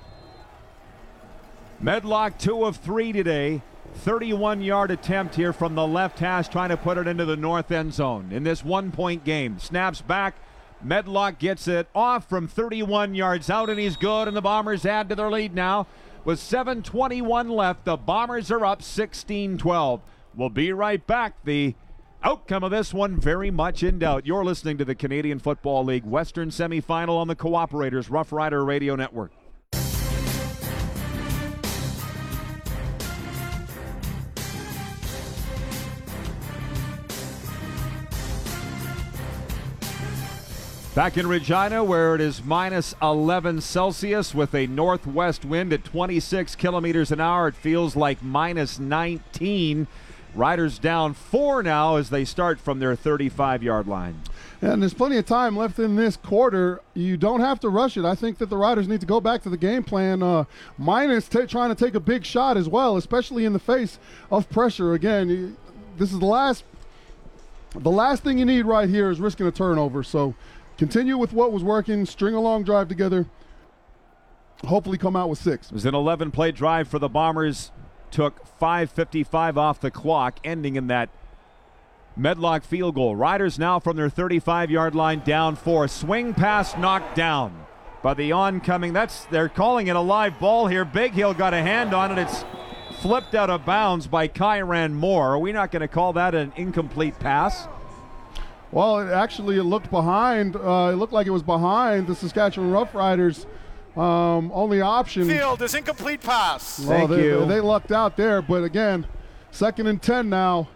Medlock two of three today. thirty-one yard attempt here from the left hash, trying to put it into the north end zone in this one-point game. Snaps back. Medlock gets it off from thirty-one yards out, and he's good, and the Bombers add to their lead now. With seven twenty-one left, the Bombers are up sixteen twelve. We'll be right back. The outcome of this one very much in doubt. You're listening to the Canadian Football League Western semifinal on the Cooperators Rough Rider Radio Network. Back in Regina, where it is minus eleven Celsius with a northwest wind at twenty-six kilometers an hour. It feels like minus nineteen. Riders down four now as they start from their thirty-five yard line. And there's plenty of time left in this quarter. You don't have to rush it. I think that the Riders need to go back to the game plan. Uh, minus t- trying to take a big shot as well, especially in the face of pressure. Again, you, this is the last, the last thing you need right here is risking a turnover. So continue with what was working, string a long drive together, hopefully come out with six. It was an eleven play drive for the Bombers. Took five fifty-five off the clock, ending in that Medlock field goal. Riders now from their thirty-five yard line down four. Swing pass knocked down by the oncoming. That's, they're calling it a live ball here. Big Hill got a hand on it. It's flipped out of bounds by Kyran Moore. Are we not going to call that an incomplete pass? Well, it actually, it looked behind. Uh, it looked like it was behind the Saskatchewan Roughriders. Um, only option. Field is incomplete pass. Well, Thank they, you. They lucked out there, but again, second and ten now.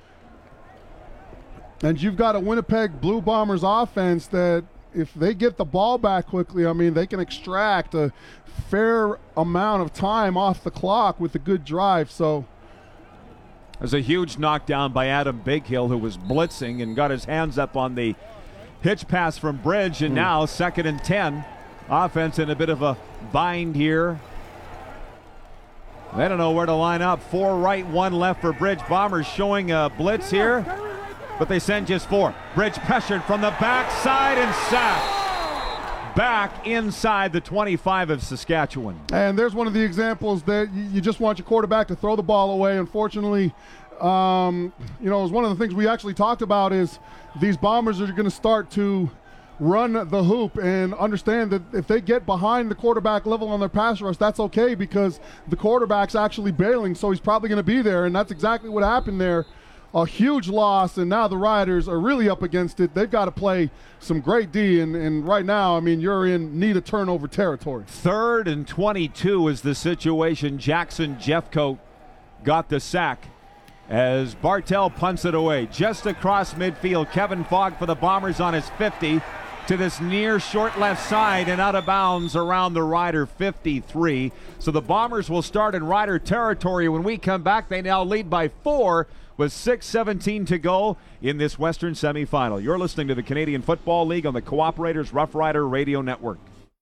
And you've got a Winnipeg Blue Bombers offense that if they get the ball back quickly, I mean, they can extract a fair amount of time off the clock with a good drive. So there's a huge knockdown by Adam Bighill, who was blitzing and got his hands up on the hitch pass from Bridge, and mm. now second and ten. Offense in a bit of a bind here. They don't know where to line up. Four right, one left for Bridge. Bombers showing a blitz here, but they send just four. Bridge pressured from the backside and sacked. Back inside the twenty-five of Saskatchewan. And there's one of the examples that you just want your quarterback to throw the ball away. Unfortunately, um, you know, it was one of the things we actually talked about is these Bombers are going to start to run the hoop and understand that if they get behind the quarterback level on their pass rush, that's okay because the quarterback's actually bailing, so he's probably going to be there, and that's exactly what happened there. A huge loss, and now the Riders are really up against it. They've got to play some great D, and, and right now, I mean, you're in need of turnover territory. Third and twenty-two is the situation. Jackson Jeffcoat got the sack as Bartel punts it away. Just across midfield, Kevin Fogg for the Bombers on his fifty. To this near short left side and out of bounds around the Rider fifty-three. So the Bombers will start in Rider territory. When we come back, they now lead by four with six seventeen to go in this Western semifinal. You're listening to the Canadian Football League on the Cooperators Rough Rider Radio Network.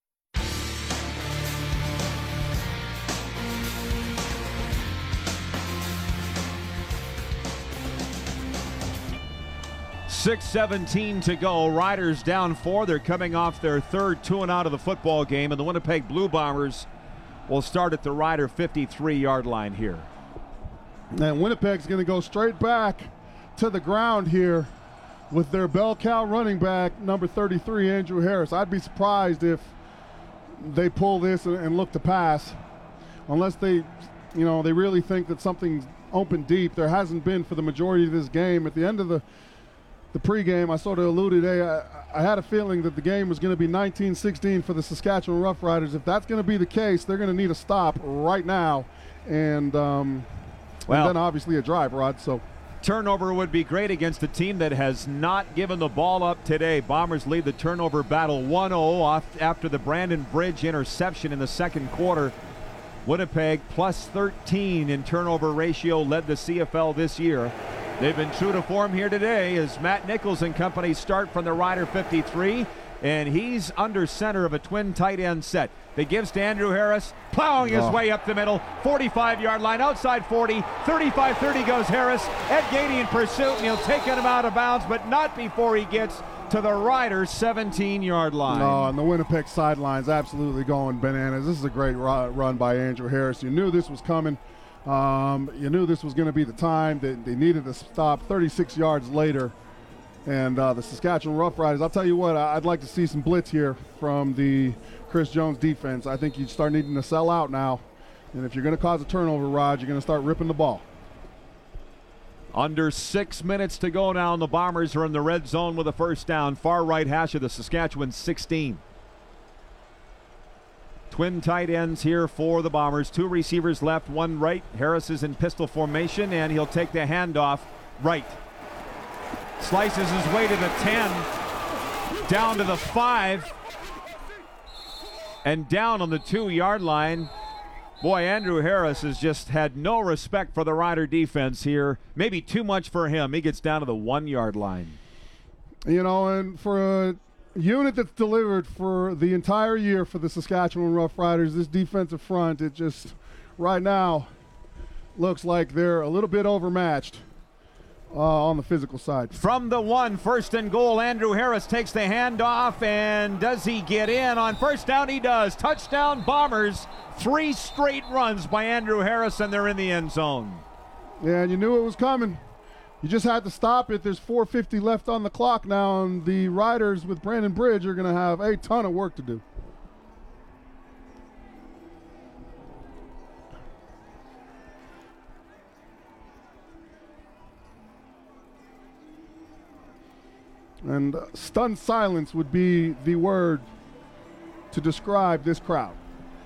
six seventeen to go. Riders down four. They're coming off their third two and out of the football game, and the Winnipeg Blue Bombers will start at the Rider fifty-three yard line here. And Winnipeg's going to go straight back to the ground here with their bell cow running back, number thirty-three, Andrew Harris. I'd be surprised if they pull this and, and look to pass, unless they, you know, they really think that something's open deep. There hasn't been for the majority of this game. At the end of the The pregame, I sort of alluded, hey, I, I had a feeling that the game was going to be nineteen sixteen for the Saskatchewan Roughriders. If that's going to be the case, they're going to need a stop right now. And, um, well, and then obviously a drive, Rod. So turnover would be great against a team that has not given the ball up today. Bombers lead the turnover battle one oh off after the Brandon Bridge interception in the second quarter. Winnipeg plus thirteen in turnover ratio, led the C F L this year. They've been true to form here today as Matt Nichols and company start from the Rider fifty-three, and he's under center of a twin tight end set. They gives to Andrew Harris, plowing his oh. way up the middle, forty-five-yard line, outside forty, thirty-five thirty goes Harris. Ed Gainey in pursuit, and he'll take him out of bounds, but not before he gets to the Riders' seventeen-yard line. No, and the Winnipeg sidelines absolutely going bananas. This is a great run by Andrew Harris. You knew this was coming. Um, you knew this was going to be the time that they needed to stop. thirty-six yards later, and uh, the Saskatchewan Roughriders. I'll tell you what, I'd like to see some blitz here from the Chris Jones defense. I think you start needing to sell out now, and if you're going to cause a turnover, Rod, you're going to start ripping the ball. Under six minutes to go now, and the Bombers are in the red zone with a first down. Far right hash of the Saskatchewan sixteen. Twin tight ends here for the Bombers. Two receivers left, one right. Harris is in pistol formation, and he'll take the handoff right. Slices his way to the ten, down to the five, and down on the two-yard line. Boy, Andrew Harris has just had no respect for the Rider defense here. Maybe too much for him. He gets down to the one-yard line. You know, and for a unit that's delivered for the entire year for the Saskatchewan Roughriders, this defensive front, it just right now looks like they're a little bit overmatched uh, on the physical side. From the one, first and goal, Andrew Harris takes the handoff, and does he get in on first down? He does. Touchdown Bombers. Three straight runs by Andrew Harris, and they're in the end zone. Yeah, and you knew it was coming. You just had to stop it. There's four fifty left on the clock now, and the Riders with Brandon Bridge are going to have a ton of work to do. And uh, stunned silence would be the word to describe this crowd.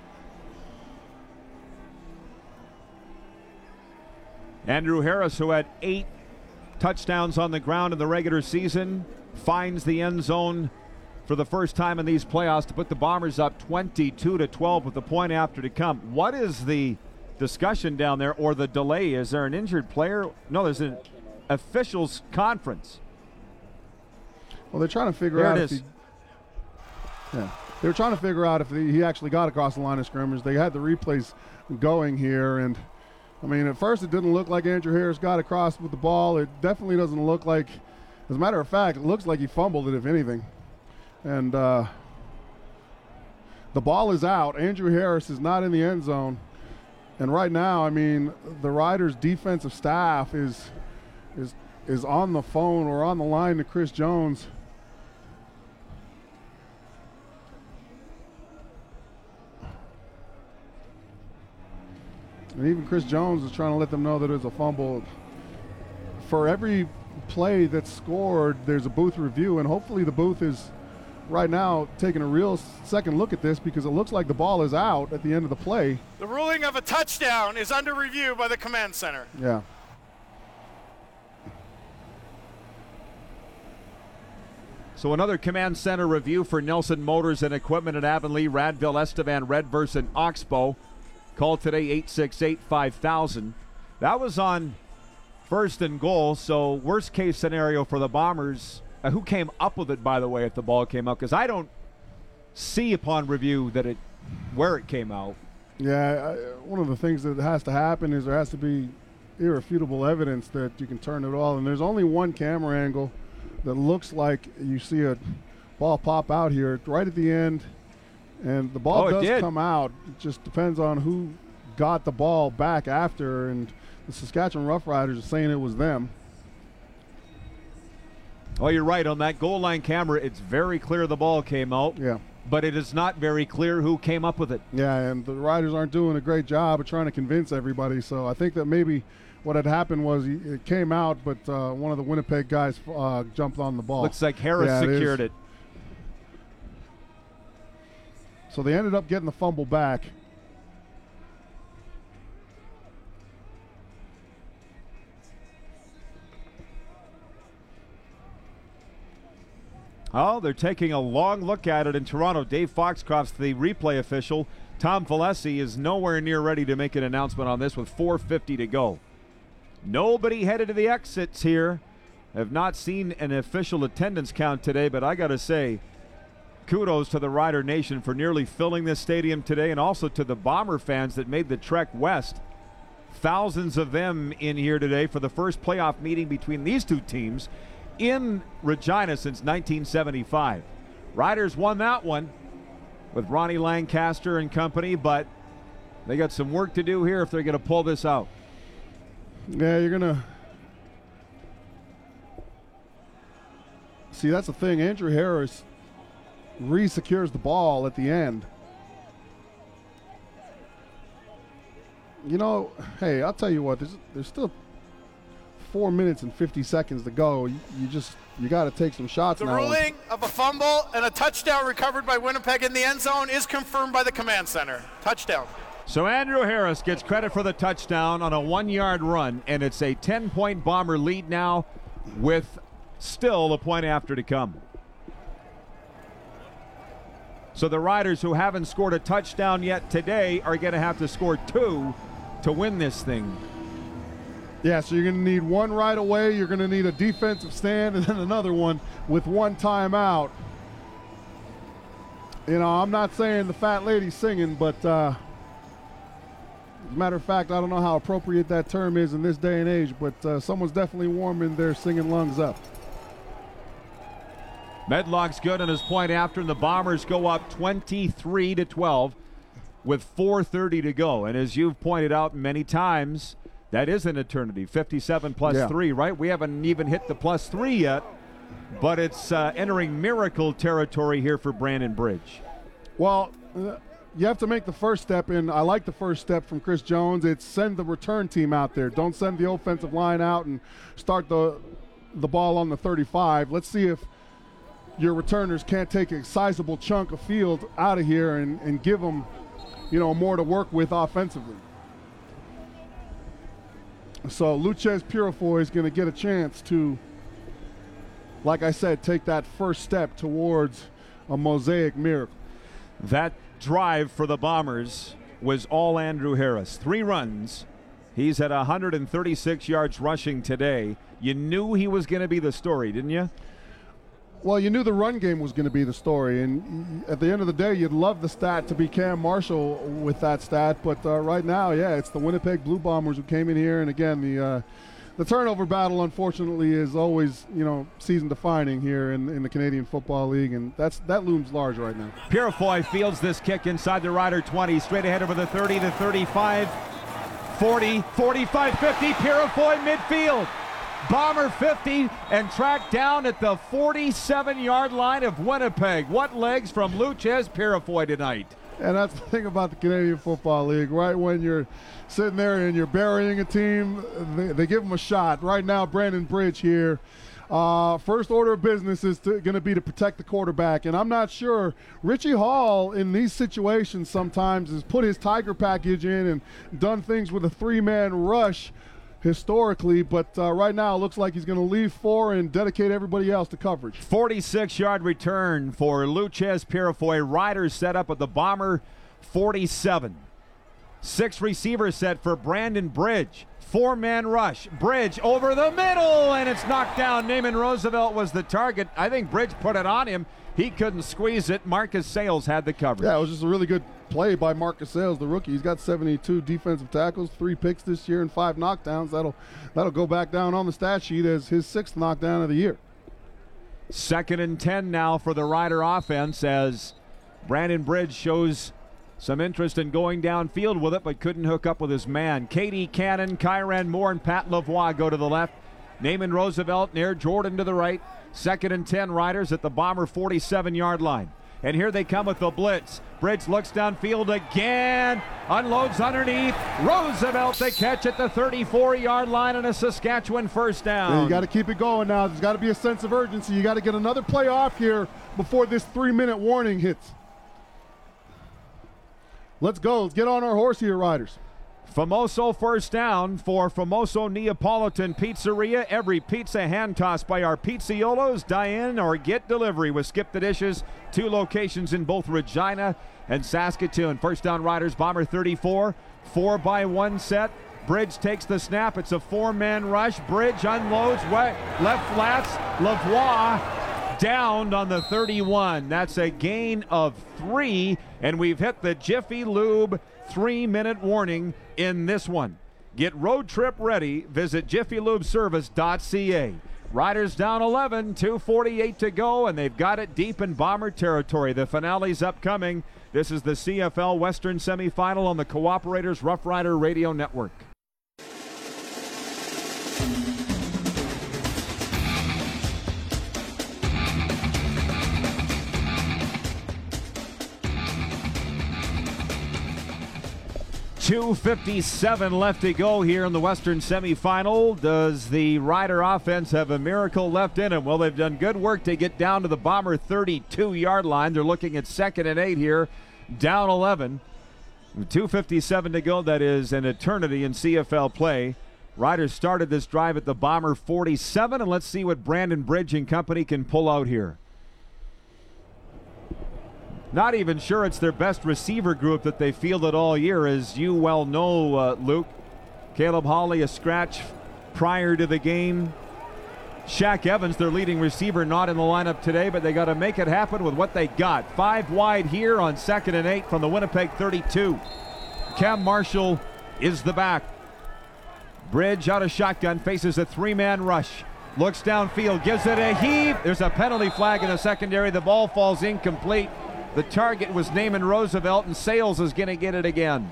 Andrew Harris, who had eight touchdowns on the ground in the regular season, finds the end zone for the first time in these playoffs to put the Bombers up twenty-two to twelve with the point after to come. What is the discussion down there, or the delay? Is there an injured player? No, there's an officials conference. Well, they're trying to figure there out it if is. he, yeah, they were trying to figure out if he, he actually got across the line of scrimmage. They had the replays going here, and I mean, at first it didn't look like Andrew Harris got across with the ball. It definitely doesn't look like, as a matter of fact, it looks like he fumbled it, if anything. And uh, the ball is out. Andrew Harris is not in the end zone. And right now, I mean, the Riders' defensive staff is is is on the phone or on the line to Chris Jones. And even Chris Jones is trying to let them know that it was a fumble. For every play that's scored, there's a booth review, and hopefully the booth is right now taking a real second look at this, because it looks like the ball is out at the end of the play. The ruling of a touchdown is under review by the command center. Yeah. So another command center review for Nelson Motors and Equipment at Avonlea, Radville, Estevan, Redverse, and Oxbow. Call today, eight six eight, five thousand. That was on first and goal, so worst case scenario for the Bombers. Uh, who came up with it, by the way, if the ball came out? Because I don't see upon review that it where it came out. Yeah, I, one of the things that has to happen is there has to be irrefutable evidence that you can turn it all. And there's only one camera angle that looks like you see a ball pop out here right at the end. And the ball Oh, it does did. come out. It just depends on who got the ball back after. And the Saskatchewan Roughriders are saying it was them. Oh, you're right. On that goal line camera, it's very clear the ball came out. Yeah. But it is not very clear who came up with it. Yeah, and the Riders aren't doing a great job of trying to convince everybody. So I think that maybe what had happened was he, it came out, but uh, one of the Winnipeg guys uh, jumped on the ball. Looks like Harris Yeah, it secured is. it. So they ended up getting the fumble back. Oh, they're taking a long look at it in Toronto. Dave Foxcroft's the replay official. Tom Valesi is nowhere near ready to make an announcement on this with four fifty to go. Nobody headed to the exits here. Have not seen an official attendance count today, but I got to say, kudos to the Rider Nation for nearly filling this stadium today, and also to the Bomber fans that made the trek west. Thousands of them in here today for the first playoff meeting between these two teams in Regina since nineteen seventy-five. Riders won that one with Ronnie Lancaster and company, but they got some work to do here if they're going to pull this out. Yeah, you're going to see, that's the thing. Andrew Harris re-secures the ball at the end. You know, hey, I'll tell you what, there's, there's still four minutes and fifty seconds to go. You, you just, you got to take some shots the now. The ruling of a fumble and a touchdown recovered by Winnipeg in the end zone is confirmed by the command center. Touchdown. So Andrew Harris gets credit for the touchdown on a one-yard run, and it's a ten-point Bomber lead now with still a point after to come. So the Riders, who haven't scored a touchdown yet today, are going to have to score two to win this thing. Yeah, so you're going to need one right away. You're going to need a defensive stand and then another one with one timeout. You know, I'm not saying the fat lady's singing, but uh, as a matter of fact, I don't know how appropriate that term is in this day and age, but uh, someone's definitely warming their singing lungs up. Medlock's good on his point after, and the Bombers go up twenty-three to twelve with four thirty to go. And as you've pointed out many times, that is an eternity. fifty-seven plus yeah. three, right? We haven't even hit the plus three yet, but it's uh, entering miracle territory here for Brandon Bridge. Well, uh, you have to make the first step, and I like the first step from Chris Jones. It's send the return team out there. Don't send the offensive line out and start the the ball on the thirty-five. Let's see if your returners can't take a sizable chunk of field out of here and, and give them, you know, more to work with offensively. So Loucheiz Purifoy is going to get a chance to, like I said, take that first step towards a mosaic miracle. That drive for the Bombers was all Andrew Harris. Three runs. He's at one hundred thirty-six yards rushing today. You knew he was going to be the story, didn't you? Well, you knew the run game was going to be the story, and at the end of the day, you'd love the stat to be Cam Marshall with that stat, but uh, right now, yeah, it's the Winnipeg Blue Bombers who came in here, and again, the uh, the turnover battle, unfortunately, is always, you know, season-defining here in, in the Canadian Football League, and that's that looms large right now. Purifoy fields this kick inside the Rider twenty, straight ahead over the thirty, the thirty-five, forty, forty-five, fifty, Purifoy midfield. Bomber fifty and tracked down at the forty-seven-yard line of Winnipeg. What legs from Loucheiz Purifoy tonight. And that's the thing about the Canadian Football League. Right when you're sitting there and you're burying a team, they, they give them a shot. Right now, Brandon Bridge here. Uh, first order of business is going to be to protect the quarterback. And I'm not sure. Richie Hall, in these situations sometimes, has put his Tiger package in and done things with a three-man rush historically, but uh, right now it looks like he's going to leave four and dedicate everybody else to coverage. forty-six-yard return for Loucheiz Purifoy. Riders set up at the Bomber forty-seven. Six receiver set for Brandon Bridge. Four-man rush. Bridge over the middle, and it's knocked down. Naaman Roosevelt was the target. I think Bridge put it on him. He couldn't squeeze it. Marcus Sayles had the coverage. Yeah, it was just a really good play by Marcus Sayles, the rookie. He's got seventy-two defensive tackles, three picks this year, and five knockdowns. That'll that'll go back down on the stat sheet as his sixth knockdown of the year. Second and ten now for the Rider offense as Brandon Bridge shows some interest in going downfield with it, but couldn't hook up with his man. K D Cannon, Kyran Moore, and Pat Lavoie go to the left. Naaman Roosevelt near Jordan to the right. Second and ten, Riders at the Bomber forty-seven-yard line. And here they come with the blitz. Bridge looks downfield again, unloads underneath. Roosevelt the catch at the thirty-four-yard line and a Saskatchewan first down. Yeah, you got to keep it going now. There's got to be a sense of urgency. You got to get another play off here before this three-minute warning hits. Let's go. Let's get on our horse here, Riders. Famoso first down for Famoso Neapolitan Pizzeria. Every pizza hand tossed by our Pizzaiolos. Dine or get delivery with Skip the Dishes. Two locations in both Regina and Saskatoon. First down, Riders, Bomber thirty-four. Four by one set. Bridge takes the snap. It's a four-man rush. Bridge unloads. Left flats. Lavoie downed on the thirty-one. That's a gain of three, and we've hit the Jiffy Lube three-minute warning in this one. Get road trip ready. Visit jiffy lube service dot c a. Riders down eleven, two forty-eight to go, and they've got it deep in Bomber territory. The finale's upcoming. This is the C F L Western semifinal on the Cooperators Rough Rider Radio Network. two fifty-seven left to go here in the Western semifinal. Does the Rider offense have a miracle left in it? Well, they've done good work to get down to the Bomber thirty-two-yard line. They're looking at second and eight here, down eleven. two fifty-seven to go. That is an eternity in C F L play. Riders started this drive at the Bomber forty-seven, and let's see what Brandon Bridge and company can pull out here. Not even sure it's their best receiver group that they fielded all year, as you well know, uh, Luke. Caleb Hawley, a scratch prior to the game. Shaq Evans, their leading receiver, not in the lineup today, but they got to make it happen with what they got. Five wide here on second and eight from the Winnipeg thirty-two. Cam Marshall is the back. Bridge out of shotgun, faces a three-man rush. Looks downfield, gives it a heave. There's a penalty flag in the secondary. The ball falls incomplete. The target was Naaman Roosevelt, and Sales is going to get it again.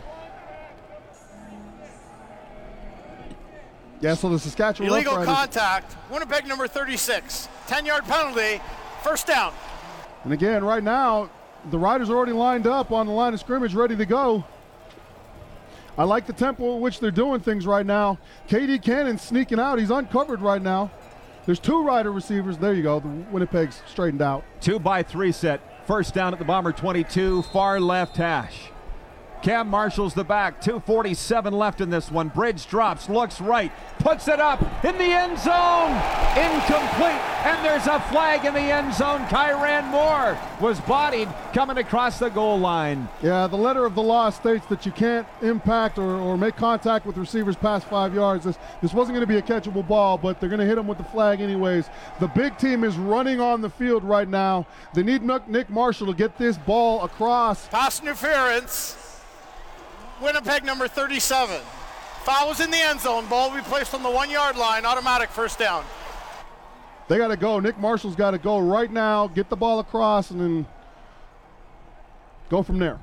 Yeah, so the Saskatchewan illegal Rough Riders, contact, Winnipeg number thirty-six, ten-yard penalty, first down. and again, right now, the Riders are already lined up on the line of scrimmage, ready to go. I like the tempo at which they're doing things right now. K D Cannon's sneaking out. He's uncovered right now. There's two Rider receivers. There you go. The Winnipeg's straightened out. Two by three set. First down at the Bomber twenty-two, far left hash. Cam Marshall's the back, two forty-seven left in this one. Bridge drops, looks right, puts it up in the end zone. Incomplete, and there's a flag in the end zone. Kyran Moore was bodied coming across the goal line. Yeah, the letter of the law states that you can't impact or, or make contact with receivers past five yards. This, this wasn't going to be a catchable ball, but they're going to hit him with the flag anyways. The big team is running on the field right now. They need Nick Marshall to get this ball across. Pass interference. Winnipeg number thirty-seven. Foul was in the end zone. Ball will be placed on the one-yard line. Automatic first down. They got to go. Nick Marshall's got to go right now, get the ball across, and then go from there.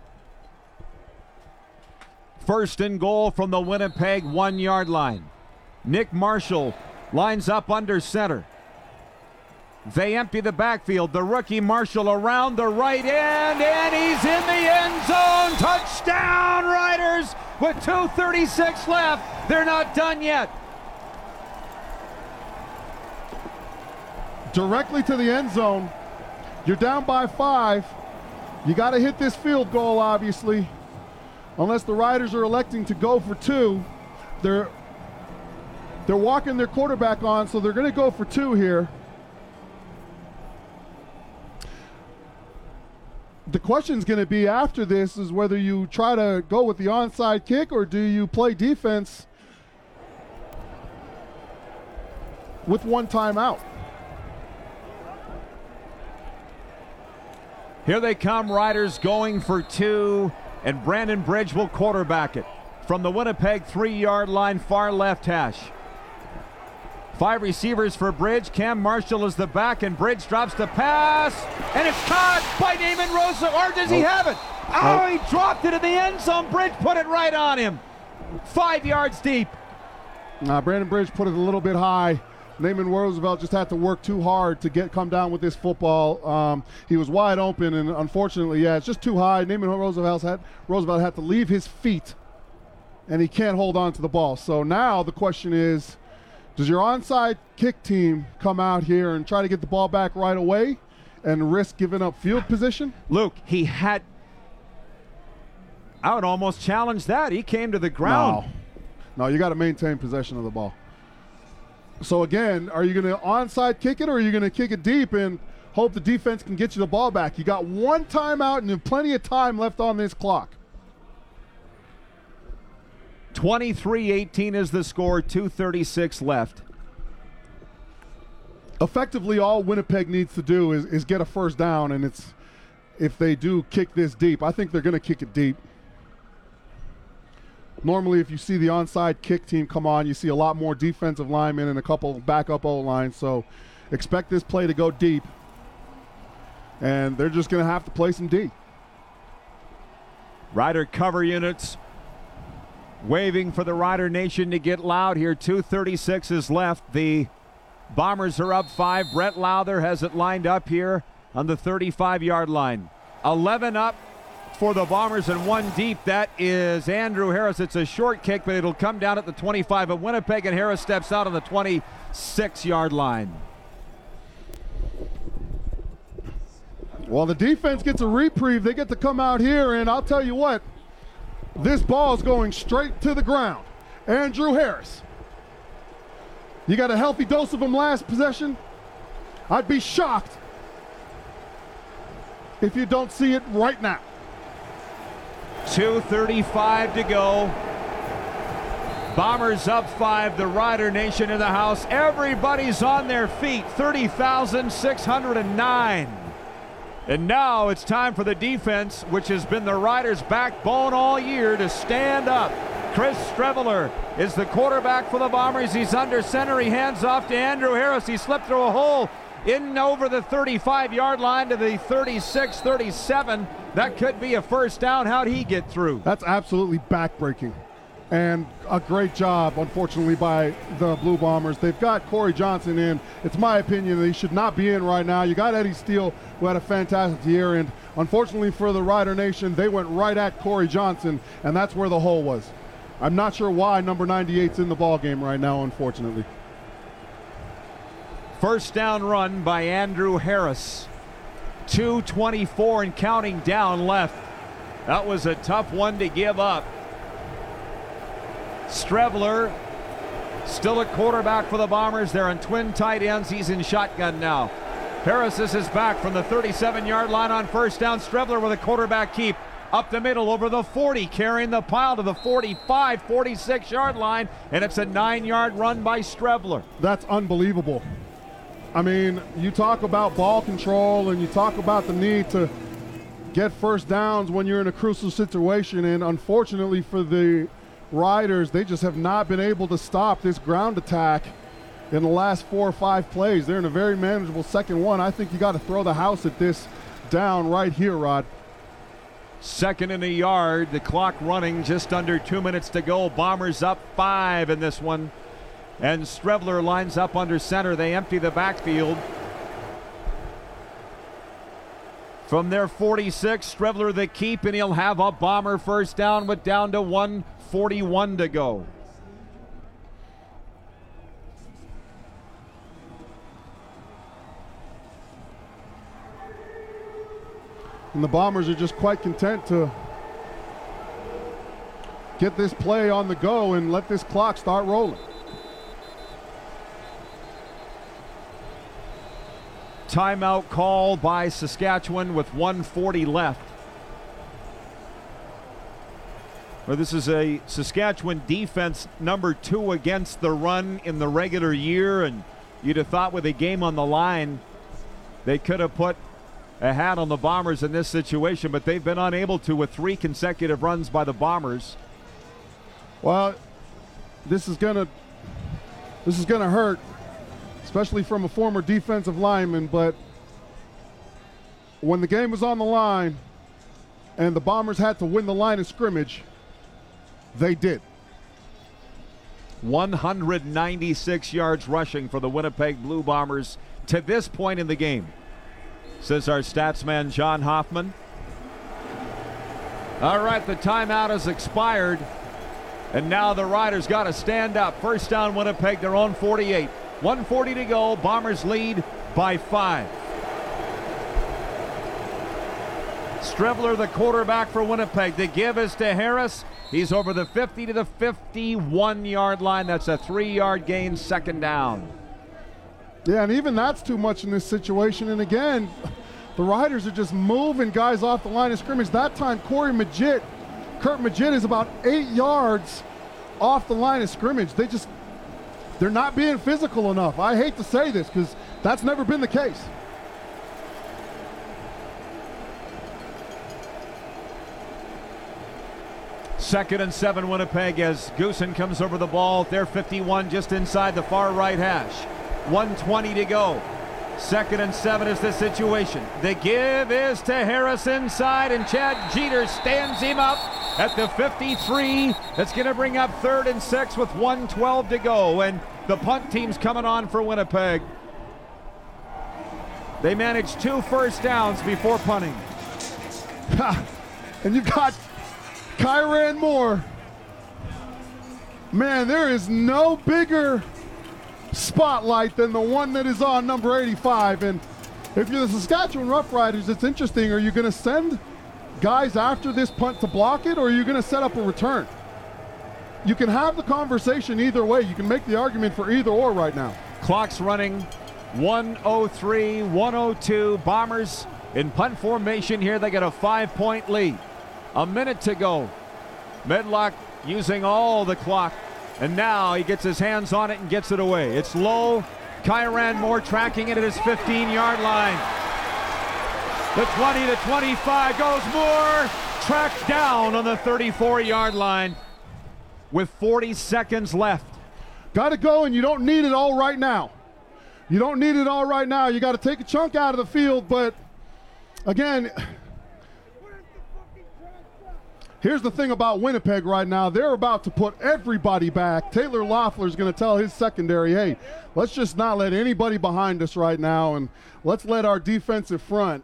First and goal from the Winnipeg one-yard line. Nick Marshall lines up under center. They empty the backfield. The rookie Marshall around the right end, and he's in the end zone. Touchdown, Riders, with two thirty-six left. They're not done yet. Directly to the end zone. You're down by five. You got to hit this field goal, obviously. Unless the Riders are electing to go for two. They're, they're walking their quarterback on, so they're going to go for two here. The question's going to be after this is whether you try to go with the onside kick or do you play defense with one timeout. Here they come, Riders going for two, and Brandon Bridge will quarterback it from the Winnipeg three-yard line, far left hash. Five receivers for Bridge. Cam Marshall is the back, and Bridge drops the pass, and it's caught by Naaman Rosa. Or does he have it? Oh, he dropped it in the end zone. Bridge put it right on him. Five yards deep. Uh, Brandon Bridge put it a little bit high. Naaman Roosevelt just had to work too hard to get come down with this football. Um, he was wide open, and unfortunately, yeah, it's just too high. Naaman Roosevelt had, Roosevelt had to leave his feet, and he can't hold on to the ball. So now the question is, does your onside kick team come out here and try to get the ball back right away and risk giving up field position? Luke, he had, I would almost challenge that. He came to the ground. No, no, you got to maintain possession of the ball. So again, are you going to onside kick it, or are you going to kick it deep and hope the defense can get you the ball back? You got one timeout and plenty of time left on this clock. twenty-three eighteen is the score, two thirty-six left. Effectively, all Winnipeg needs to do is, is get a first down, and it's if they do kick this deep. I think they're going to kick it deep. Normally, if you see the onside kick team come on, you see a lot more defensive linemen and a couple backup O-lines. So expect this play to go deep, and they're just going to have to play some D. Rider cover units waving for the Rider Nation to get loud here. two thirty-six is left. The Bombers are up five. Brett Lowther has it lined up here on the thirty-five-yard line. eleven up for the Bombers and one deep. That is Andrew Harris. It's a short kick, but it'll come down at the twenty-five of Winnipeg, and Harris steps out on the twenty-six-yard line. Well, the defense gets a reprieve. They get to come out here, and I'll tell you what, this ball is going straight to the ground. Andrew Harris. You got a healthy dose of him last possession? I'd be shocked if you don't see it right now. two thirty-five to go. Bombers up five. The Rider Nation in the house. Everybody's on their feet. thirty thousand six hundred nine. And now it's time for the defense, which has been the Riders' backbone all year, to stand up. Chris Streveler is the quarterback for the Bombers. He's under center. He hands off to Andrew Harris. He slipped through a hole in over the thirty-five-yard line to the thirty-six thirty-seven. That could be a first down. How'd he get through? That's absolutely backbreaking. And a great job, unfortunately, by the Blue Bombers. They've got Corey Johnson in. It's my opinion that he should not be in right now. You got Eddie Steele, who had a fantastic year, and unfortunately for the Rider Nation, they went right at Corey Johnson, and that's where the hole was. I'm not sure why number ninety-eight's in the ballgame right now, unfortunately. First down run by Andrew Harris. two twenty-four and counting down left. That was a tough one to give up. Streveler, still a quarterback for the Bombers. They're on twin tight ends. He's in shotgun now. Harris is back from the thirty-seven-yard line on first down. Streveler with a quarterback keep. Up the middle over the forty, carrying the pile to the forty-five, forty-six-yard line, and it's a nine-yard run by Streveler. That's unbelievable. I mean, you talk about ball control and you talk about the need to get first downs when you're in a crucial situation, and unfortunately for the Riders, they just have not been able to stop this ground attack in the last four or five plays. They're in a very manageable second one. I think you got to throw the house at this down right here, Rod. Second in a yard, the clock running, just under two minutes to go. Bombers up five in this one. And Streveler lines up under center. They empty the backfield. From their forty-six, Streveler the keep, and he'll have a Bomber first down with down to one forty-one to go. And the Bombers are just quite content to get this play on the go and let this clock start rolling. Timeout call by Saskatchewan with one forty left. Well, this is a Saskatchewan defense number two against the run in the regular year, and you'd have thought with a game on the line they could have put a hat on the Bombers in this situation, but they've been unable to with three consecutive runs by the Bombers. Well, this is gonna this is gonna hurt, especially from a former defensive lineman, but when the game was on the line and the Bombers had to win the line of scrimmage, they did. one hundred ninety-six yards rushing for the Winnipeg Blue Bombers to this point in the game, says our stats man John Hoffman. All right, the timeout has expired, and now the Riders got to stand up. First down, Winnipeg, their own forty-eight. one forty to go. Bombers lead by five. Streveler, the quarterback for Winnipeg. The give is to Harris. He's over the fifty to the fifty-one-yard line. That's a three-yard gain, second down. Yeah, and even that's too much in this situation. And again, the Riders are just moving guys off the line of scrimmage. That time, Corey Majid, Kurt Majid is about eight yards off the line of scrimmage. They just, they're not being physical enough. I hate to say this because that's never been the case. Second and seven, Winnipeg, as Goosen comes over the ball. They're fifty-one, just inside the far right hash. one twenty to go. Second and seven is the situation. The give is to Harris inside, and Chad Jeter stands him up at the fifty-three. That's going to bring up third and six with one twelve to go, and the punt team's coming on for Winnipeg. They managed two first downs before punting. And you've got Kyran Moore. Man, there is no bigger spotlight than the one that is on number eighty-five. And if you're the Saskatchewan Roughriders, it's interesting. Are you going to send guys after this punt to block it, or are you going to set up a return? You can have the conversation either way. You can make the argument for either or right now. Clock's running. one oh three, one oh two. Bombers in punt formation here. They get a five-point lead. A minute to go. Medlock using all the clock. And now he gets his hands on it and gets it away. It's low. Kyran Moore tracking it at his fifteen-yard line. The twenty to twenty-five goes Moore. Tracked down on the thirty-four-yard line with forty seconds left. Got to go, and you don't need it all right now. You don't need it all right now. You got to take a chunk out of the field, but again, here's the thing about Winnipeg right now. They're about to put everybody back. Taylor Loeffler's going to tell his secondary, hey, let's just not let anybody behind us right now, and let's let our defensive front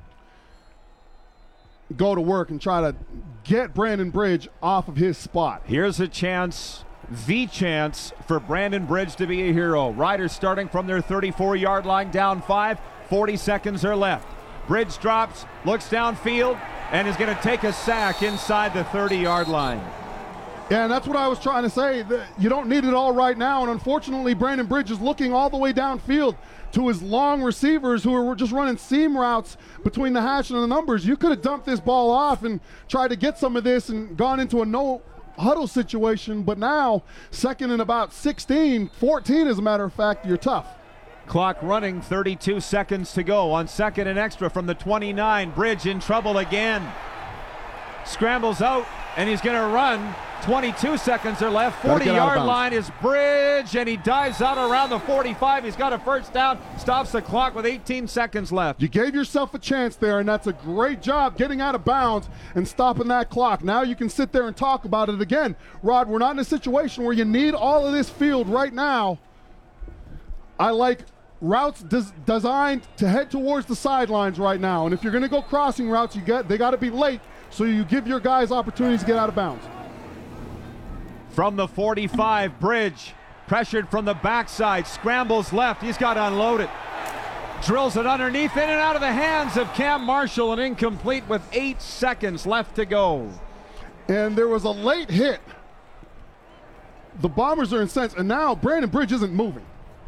go to work and try to get Brandon Bridge off of his spot. Here's a chance, the chance for Brandon Bridge to be a hero. Riders starting from their thirty-four-yard line, down five. forty seconds are left. Bridge drops, looks downfield, and is going to take a sack inside the thirty-yard line. Yeah, and that's what I was trying to say. You don't need it all right now, and unfortunately, Brandon Bridge is looking all the way downfield to his long receivers who are just running seam routes between the hash and the numbers. You could have dumped this ball off and tried to get some of this and gone into a no huddle situation, but now, second and about sixteen, fourteen as a matter of fact, you're tough. Clock running, thirty-two seconds to go on second and extra from the twenty-nine. Bridge in trouble again. Scrambles out, and he's going to run. twenty-two seconds are left. forty-yard line is Bridge, and he dives out around the forty-five. He's got a first down, stops the clock with eighteen seconds left. You gave yourself a chance there, and that's a great job getting out of bounds and stopping that clock. Now you can sit there and talk about it again. Rod, we're not in a situation where you need all of this field right now. I like routes des- designed to head towards the sidelines right now, and if you're going to go crossing routes, you get they got to be late, so you give your guys opportunities to get out of bounds. From the forty-five, Bridge pressured from the backside, scrambles left. He's got to unload it. Drills it underneath, in and out of the hands of Cam Marshall, and incomplete with eight seconds left to go. And there was a late hit. The Bombers are incensed, and now Brandon Bridge isn't moving.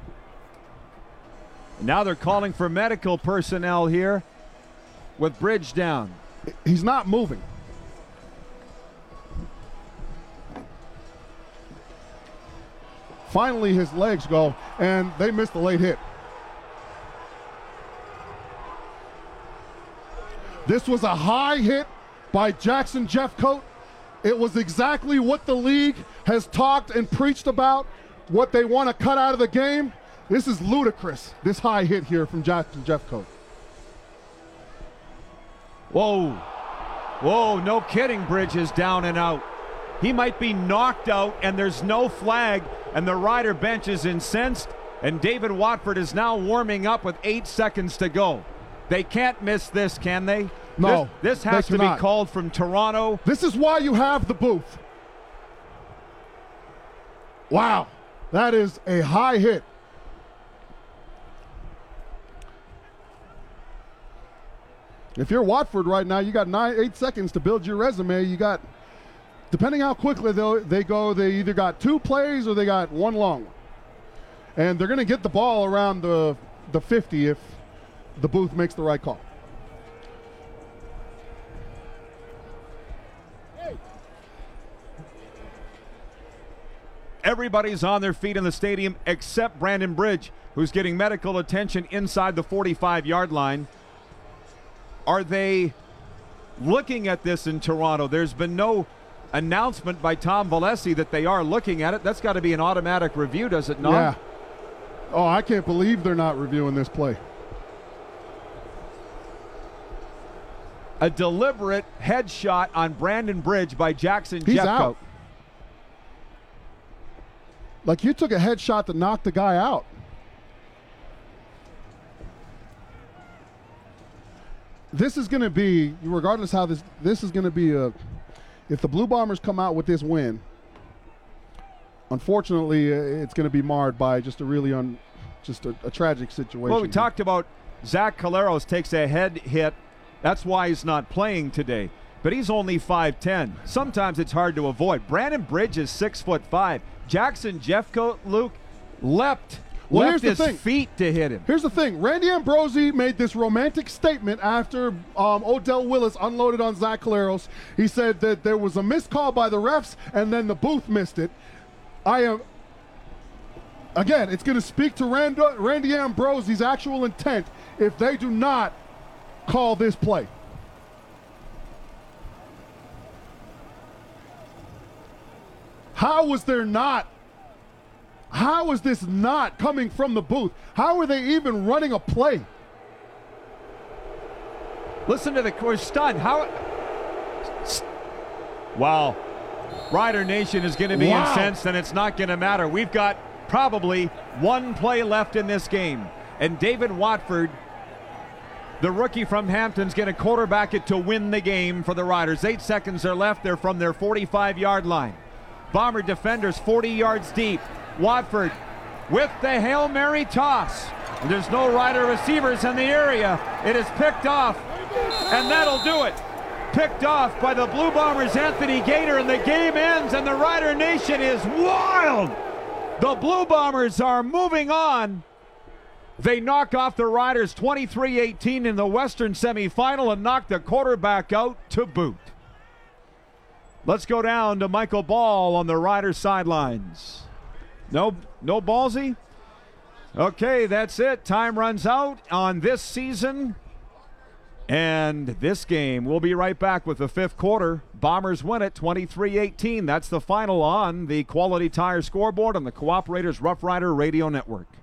Now they're calling for medical personnel here with Bridge down. He's not moving. Finally, his legs go, and they missed the late hit. This was a high hit by Jackson Jeffcoat. It was exactly what the league has talked and preached about, what they want to cut out of the game. This is ludicrous, this high hit here from Jackson Jeffcoat. Whoa. Whoa, no kidding, Bridge is down and out. He might be knocked out, and there's no flag, and the Rider bench is incensed, and David Watford is now warming up with eight seconds to go. They can't miss this, can they? No, This, this has they to cannot. be called from Toronto. This is why you have the booth. Wow, that is a high hit. If you're Watford right now, you got nine, eight seconds to build your resume. You got, depending how quickly they go, they either got two plays or they got one long one. And they're going to get the ball around the, the fifty if the booth makes the right call. Everybody's on their feet in the stadium except Brandon Bridge, who's getting medical attention inside the forty-five-yard line. Are they looking at this in Toronto? There's been no announcement by Tom Valesi that they are looking at it. That's got to be an automatic review, does it not? Yeah. Oh, I can't believe they're not reviewing this play. A deliberate headshot on Brandon Bridge by Jackson He's Jeffcoat. out. Like, you took a headshot to knock the guy out. This is going to be, regardless how this, this is going to be a, if the Blue Bombers come out with this win, unfortunately, uh, it's going to be marred by just a really un, just a, a tragic situation. Well, we talked about Zach Collaros takes a head hit. That's why he's not playing today. But he's only five ten. Sometimes it's hard to avoid. Brandon Bridge is six foot five. Jackson Jeffcoat, Luke, leapt. Well, left here's the his thing. feet to hit him. Here's the thing. Randy Ambrosi made this romantic statement after um, Odell Willis unloaded on Zach Collaros. He said that there was a missed call by the refs, and then the booth missed it. I am, again, it's going to speak to Randy, Randy Ambrosi's actual intent if they do not call this play. How was there not? How is this not coming from the booth? How are they even running a play? Listen to the course stunned. How? Wow. Rider Nation is going to be Wow. incensed, and it's not going to matter. We've got probably one play left in this game, and David Watford, the rookie from Hampton, is going to quarterback it to win the game for the Riders. Eight seconds are left. They're from their forty-five-yard line. Bomber defenders forty yards deep. Watford with the Hail Mary toss. And there's no Rider receivers in the area. It is picked off, and that'll do it. Picked off by the Blue Bombers' Anthony Gator, and the game ends, and the Rider Nation is wild. The Blue Bombers are moving on. They knock off the Riders twenty-three eighteen in the Western semifinal and knock the quarterback out to boot. Let's go down to Michael Ball on the Riders sidelines. No, no Ballsy? Okay, that's it. Time runs out on this season and this game. We'll be right back with the fifth quarter. Bombers win it twenty-three eighteen. That's the final on the Quality Tire scoreboard on the Cooperators Rough Rider Radio Network.